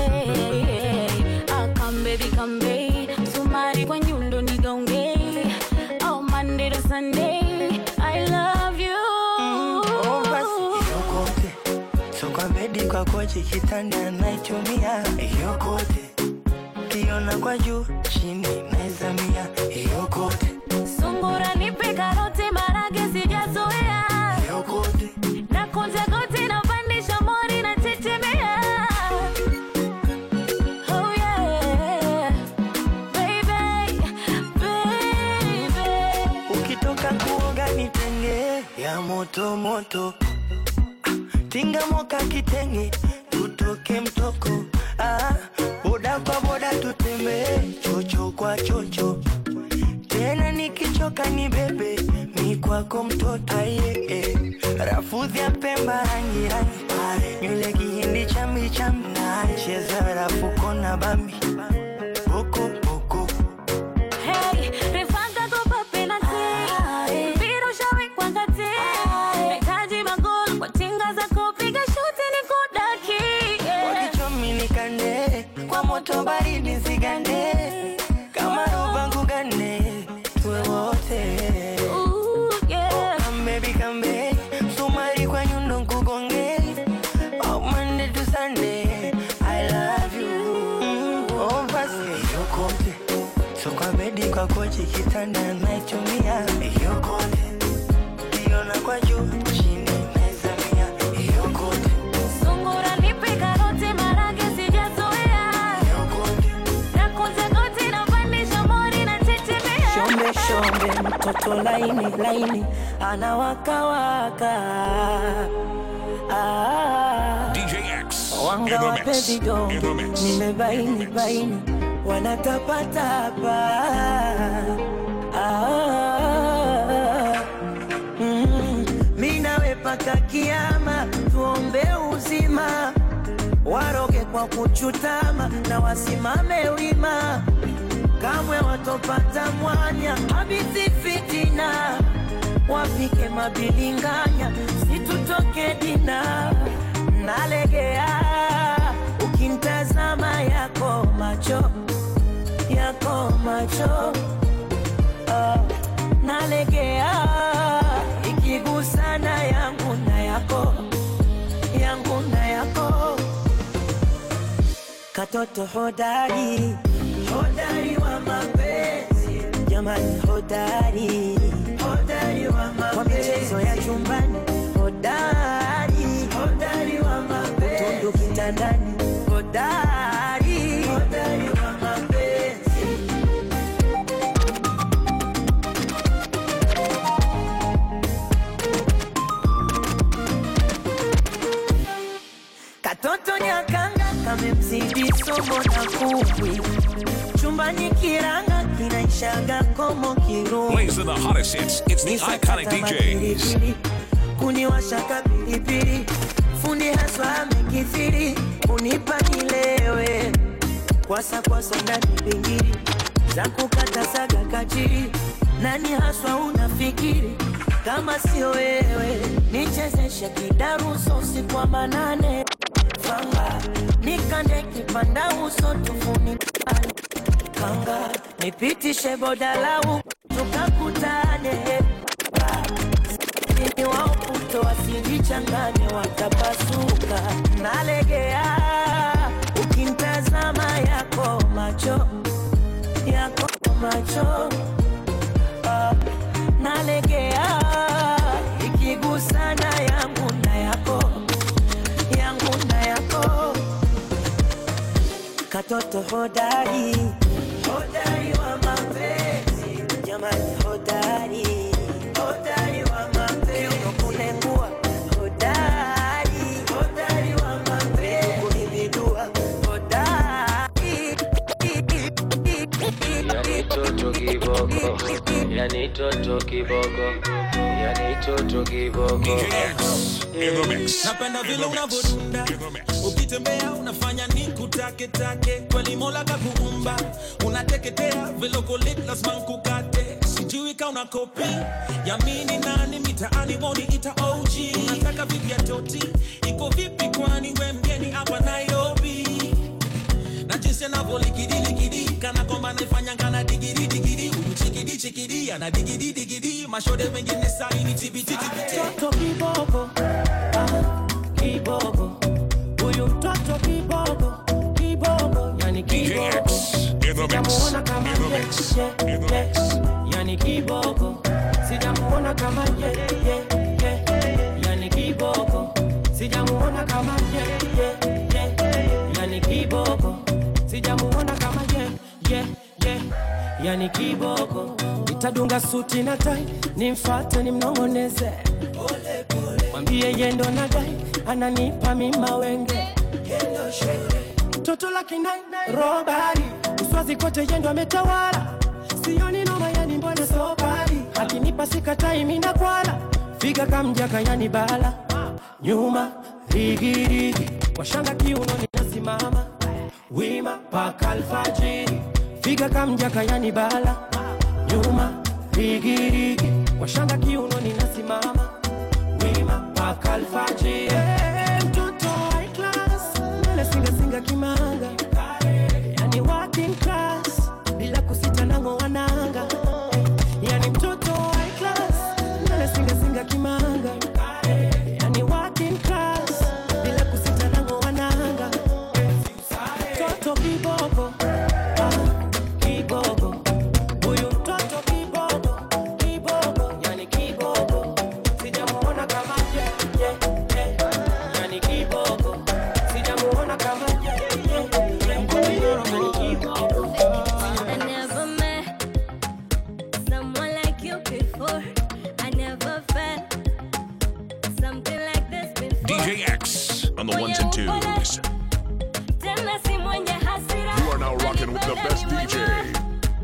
Come baby, come baby. Sumari kwa nyundo nigaunge. Oh Monday to Sunday, I love you. Oh basi yokote, so kwa bedi kwa kochi kitanda naitumia. Yokote, kiona kwa juu chini naizamia. Yokote, Sungura nipe karoti marage sijazoea. yokote, Na kunja goti na pandisha mori na tetemea. Oh yeah, baby, baby. ukitoka kuoga nitenge ya moto moto. Tinga moka kitenge, tutoke mtoko. Boda kwa boda tutembee, chocho kwa chocho. Tena nikichoka ni bebe, mi kwako mtoto aye. Rafudhi ya Pemba rangi rangi, nywele kihindi chambi chambi. Cheza rafuko na bambi, boko boko. Hey, refanga kopa penalty. Biro shawi kwa kati. Nahitaji magoli kwa tinga za kupiga shuti ni kudaki. Wakichomi nikande, kwa moto baridi zigande. Kama kwa kochi kitanda naitumia hiyo kote. Kiona kwa juu chini mezamia hiyo kote. Sungura nipe karoti marage sijazoea. Hiyo kote. Na kunja goti na pandisha mori na tetemea. Shombe shombe mtoto laini laini anawaka waka. DJ X Wanga wape vidongo nimebaini baini wanatapatapa. Minawe paka kiama tuombe uzima, waroge kwa kuchutama na wasimame wima, kamwe watopata mwanya habithi fitina, wapike mabilinganya situtoke dina. Nalegea ukintazama yako macho nalegea ikigusana yangu na yako katoto hodari wa mapenzi jamani, hodari wa mapenzi kwa michezo ya chumbani, hodari wa mapenzi tundu kitandani, hodari wa mapenzi. Katoto nyakanga kamemzidi somo na kuwi, chumbani kiranga kinaishaga komo kirumi. Plays the hottest hits. It's the iconic DJs. Kuniwashaka pilipili, fundi haswa amekithiri, unipa nilewe kwasa ndani bingiri, za kukata saga kachiri. Nani haswa unafikiri kama sio wewe? Nichezeshe kidaruso usiku wa manane, fanga nikande kipanda uso tufuni kanga, nipitishe bodalau tukakutane, ni wao kuto wasijichangane watapasuka. Nalegea ukintazama yako macho nalegea ikigusana yangu na yako katoto hodari wa mapenzi jamani, hodari wa mapenzi unokunengua, hodari wa mapenzi kunibidua, hodari yani toto kiboko DJ X in the mix. Napenda vile unavodunda, ukitembea unafanya nikutake kweli Mola kakuumba, unateketea vile uko lit lazima nkukate. Sijui ka una kopi yamini nani mitaani woni ita OG. Unataka vipi ya toti iko vipi, kwani we mgeni hapa Nairobi? Na jinsi anavyolikidi kana kwamba naifanya kana digiri chikidi ana digidi mashode mengine saini tibiti toto kiboko huyu mtoto kiboko yani kiboko sijamuona kama yani kiboko sijamuona kama yani kiboko sijamuona kama yani kiboko sijamuona kama yani kiboko. Nitadunga suti na tai nimfuate nimnongoneze, mwambie yendo na dai ananipa mima wenge, toto la kinai robari uswazi kote yendo ametawala, sioni noma yani mbona sobari, akinipa sikatai mina kwala, figa kamjaka yani bala, nyuma rigirigi kwa shanga kiuno ninasimama wima paka alfajiri, figa kamjaka yani bala, nyuma rigirigi kwa shanga kiuno ninasimama wima paka alfajiri. Mtoto high class nale singa kimanga, yani working class bila kusita nango wananga, yani mtoto high class nale singa kimanga, yani working class bila kusita nango wananga, toto kiboko huyu DJ X on the ones and twos. You are now rocking with the best DJ.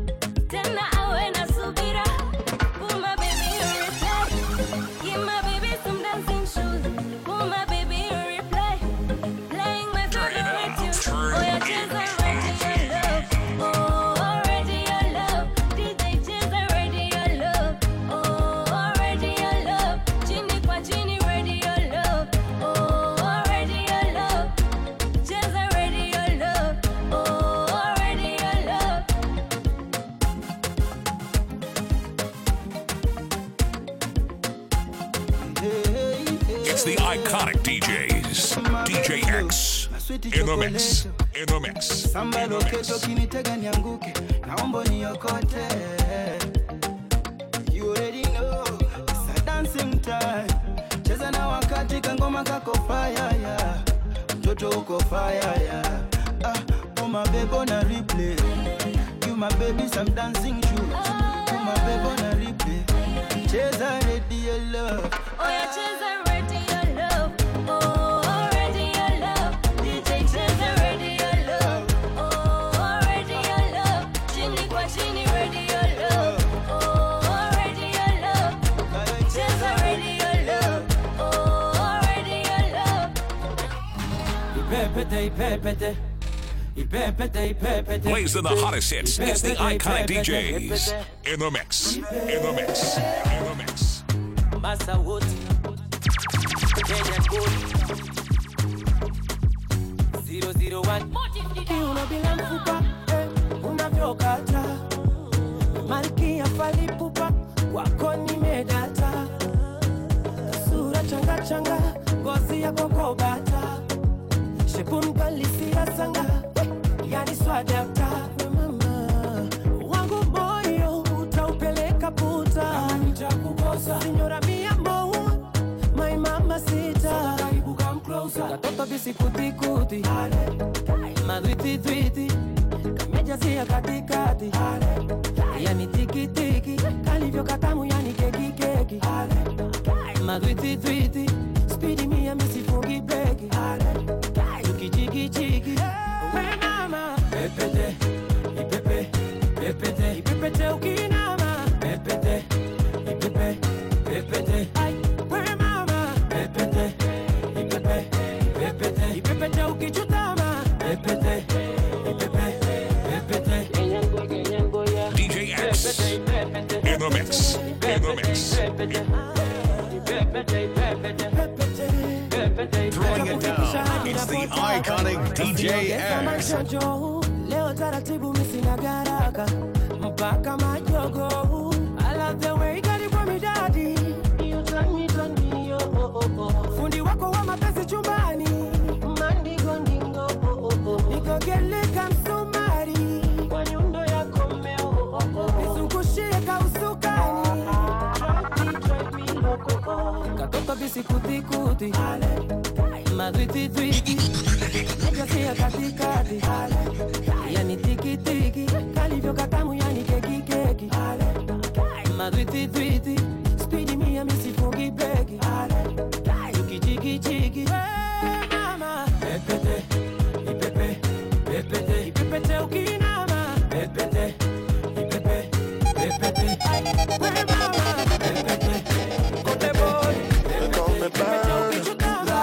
It's the iconic DJs. DJ X in the mix. In the mix. Samba loketo kinitega nianguke, naomba niokote. You already know, it's a dancing time. Cheza na wakati kangoma kako fire, yeah. Mtoto uko fire, yeah. Oh my baby on a replay. You my baby some dancing shoes. You my baby on a replay. Cheza ready your love. Oh yeah, cheza ready your love. Oh, ready your love. DJ cheza ready your love. Oh, ready your love. Chini kwa chini ready your love. Oh, ready your love. Cheza ready your love. Oh, ready your love. Ipepete, ipepete. Plays in the hottest hits. It's the iconic DJs in the mix. In the mix. In the mix. Massa Wood, Kenya Gold, 001. Kiuno bila mfupa, unavyokata. Malkia falipupa, wako nimedata. Sura changa changa, ngozi ya kokobata. Shepu mkalisia sanga, yani swadata. Mama, wangu moyo, utaupeleka puta. Kama nitakukosa, signora mia mo, my mama sita. Karibu come closer. Katoto bisi kuti kuti, madwiti twiti. Kamejazia katikati, yani tiki tiki. Kalivyo katamu yani keki keki. Madwiti twiti, speedy mia misifungi breki. Chiki chiki, we mama. Pepete, ipepe, pepete, ipepete ukinama. Pepete, ipepe, pepete. Ay, we mama. Pepete, ipepe, pepete, ipepete ukichutama. Pepete, ipepe, pepete. DJ X in the mix. In the mix. Throwing it down, it's the iconic DJ X. Leo taratibu misina garaka, mpaka majogo. I love the way you got it for me daddy. You turn me, yo. Fundi wako wa mapenzi chumbani. Mandingo ndingo, niko geleka msumari. Kwa nyundo ya komeo, nizungushie kausukani. Drive me loco. Katoto bisi kuti kuti, madwiti twiti. Mejasia katikati, yani tiki tiki. Kalivyo katamu yani keki keki. Madwiti twiti, speedy mia misifungi breki. Chuki chiki chiki, hey mama. Pepete, ipepe, pepete, ipepete ukinama. Pepete, ipepe, pepete. Hey mama, pepete, kote boy. Pepete ukichutama.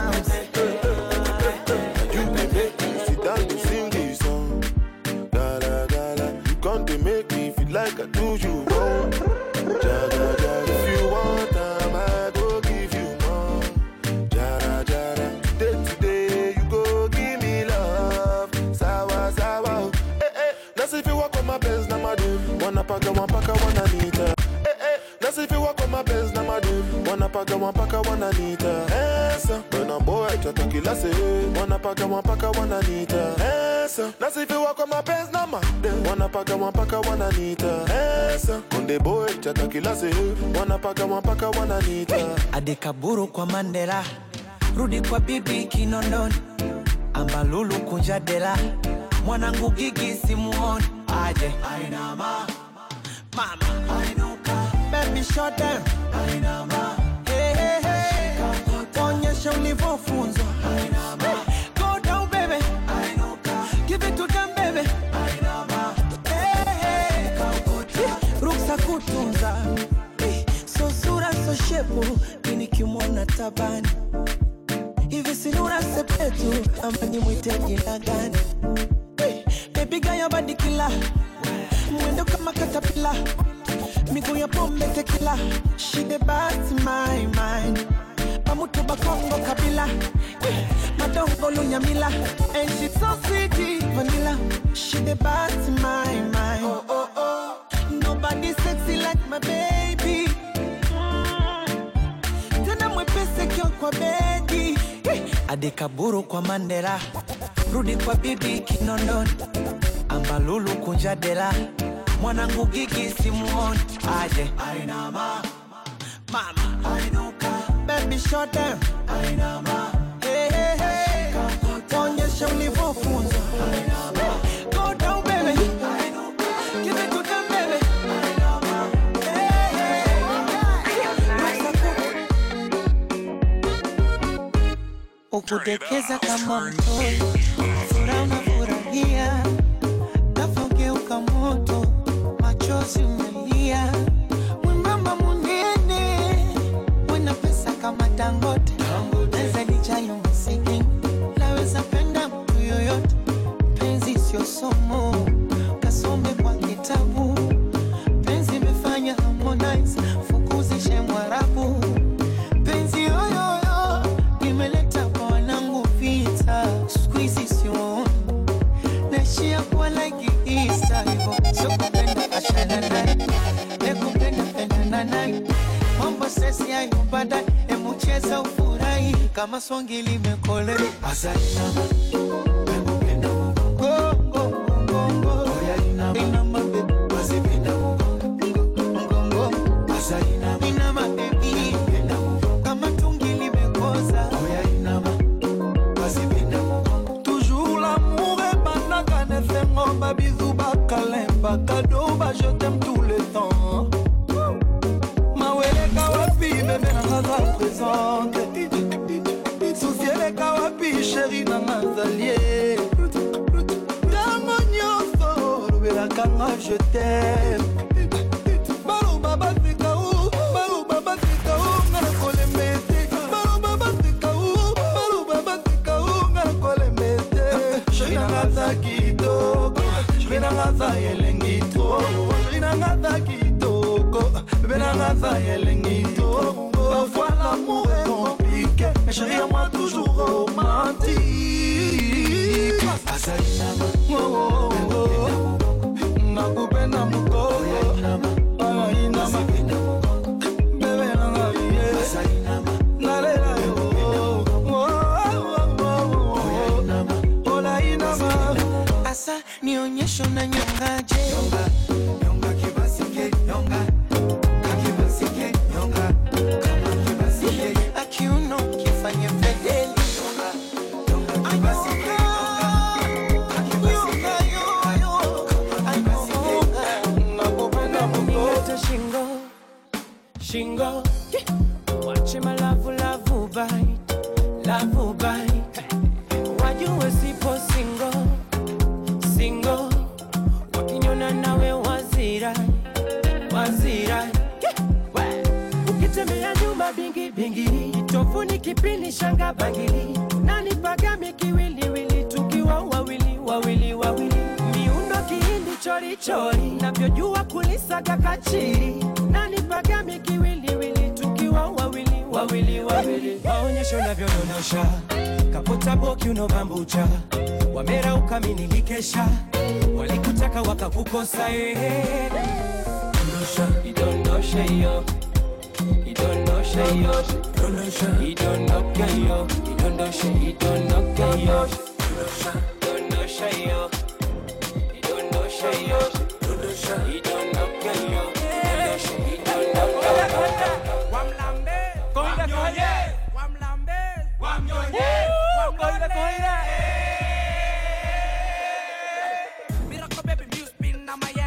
Like I do you wrong. Jada, jada. If you want time, I go give you more. Jada, jada. Day to day, you go give me love. Sawa, sawa. Eh, eh. That's if you walk on my Benz, na my dude. Wanna paka, wanna nita. Eh, eh. That's if you walk on my Benz, na my dude. Wanna paka, wanna nita. Esa. When a boy, chata kila se. Wanna paka, wanna nita. Esa. That's if you walk on my Benz, na my dude. Wanna paka, wanna nita. Esa. Konde boy, chata kila se. Wanna paka, wanna nita. Adekaburu kwa Mandela, rudi kwa bibi Kinondoni. Ambalulu kunjadela, mwanangu Gigi simuoni. Aje ainama, mama ainuka, baby shut down. Ainama, hey hey hey, onyesha onyesha ulivyofunzwa. Go down baby, give it to them baby. Ruksa kutunza, so sura so shepu, mini kimona tabani. Hivi sinura sepetu, ama ni mwite jina gani? Baby gaya badi kila, mwendo kama katapila. Miguu ya pombe tequila, she the best in my mind. Pamutu bakongo kabila, madongo lunyamila. And she so sweet, vanilla, she the best in my mind. Oh, oh, oh. Nobody sexy like my baby. Tena mwepese kio kwa bedi. Adekaburu kwa Mandela, rudi kwa bibi Kinondoni. Ambalulu kunjadela, mwanangu Gigi simuoni. Aje Ainama, mama Ainuka, baby shut them. Ainama, hey hey hey, onyesha ulivyofunzwa. Go down baby, give it to them baby. Ukudekeza kama mtoto, furaha furahia, kafogeuka moto, machozi umelia. Mwembamba munene, wena pesa kama Dangote, naweza nijayo msiki, naweza penda mtu yoyote. Penzi sio somo, kasome kwa kitabu. Penzi imefanya Harmonize, fukuzishe Mwarabu. Penzi yoyoyo, imeleta kwa wanangu vita. Squeezy sio, naishia kwa like Easter hivo. So kupenda ashana nai, nekupenda penda na nai. Mambo sesi ya yubada, emucheza ufurahi. Kama swangi limekole asali nama, nekupenda mungo. Mungo, oya inama, inama baby, wasipenda mungo. Asali nama, inama baby, penda mungo. Kama tungi limekoza, oya inama, wasipenda mungo. Toujours l'amour est banaka, ne fait mon babizou bakalemba. Cadeau, bah je t'aime tout le temps. Mawele kawapi, bébé na ngaza présente. Souciele kawapi, chéri na ngazalie. Tango nyonso, lobela kanga je t'aime. Balo baba fika ou, balo baba fika ou, ngana kole mete. Balo baba fika ou, balo baba fika ou, ngana kole mete. Chéri na ngaza kitoko, chéri na ngaza yelengi to. Chéri na ngaza kitoko, bébé na ngaza yelengi to. Parfois l'amour est compliqué, mais chérie à moi toujours romantique. Asali nama, oh oh oh, nakupenda muko. Ay nama, bébé nanga ye. Asali nama, nalela yo. Oh oh oh, ola inama. Asa nionyesho na nyongaje. Nyonga kibasike, nyonga. Kibasike, nyonga. Akiuno kifanye fedeli. Nyonga kibasike, nyonga. Nakupenda mungo. Shingo, watch my love bite, love bite. Wajue sipo single, wakinyona nawe wazira. Ukitembea nyumba bingi, itofuni kipini shanga bangili. Nani pagami kiwiliwili, tukiwa wawili. Miundo kihindi chori, navyojua kulisaga kachiri. Nani pagami kiwiliwili, tukiwa wawili. Waonyesho navyodondosha, kapota boki unobambucha. Wamera ukaminikesha, walikutaka wakakukosa idondosha yo. Idondosha yo, idondosha yo, idondosha yo, idondosha yo, idondosha yo, idondosha yo, idondosha yo. Wamlambe, koida, wamlambe, wamnyonye, koida. Miracle baby music bin na my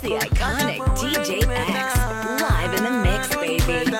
It's the iconic DJ X, live in the mix, baby.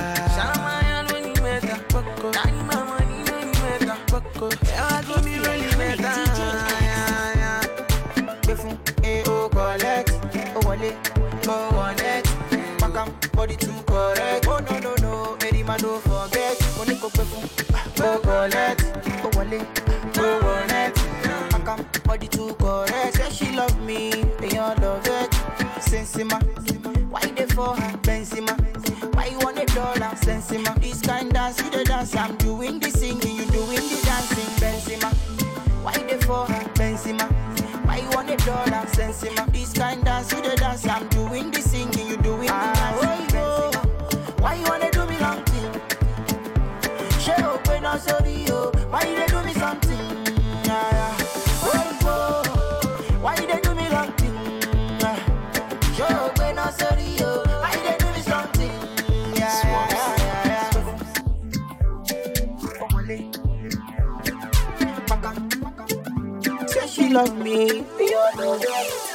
Body too correct. Oh no, any man don't forget. Money go collect. Oh wale, oh wallet. Makam, body too correct. Say she love me, they all love it. Sensima, why they for her? Benzema, why you want $1? Sensima, this kind dance you the dance. I'm doing the singing, you doing the dancing. Benzema, why they for her? Benzema, why you want $1? Sensima, this kind dance you the dance. I'm doing the singing, you doing the dancing. Why you wanna do me long thing? She open up sorry, yo. Why you do me something? Why you do me long thing? She open up sorry, yo. Why you do me something? Say she love me, you know that.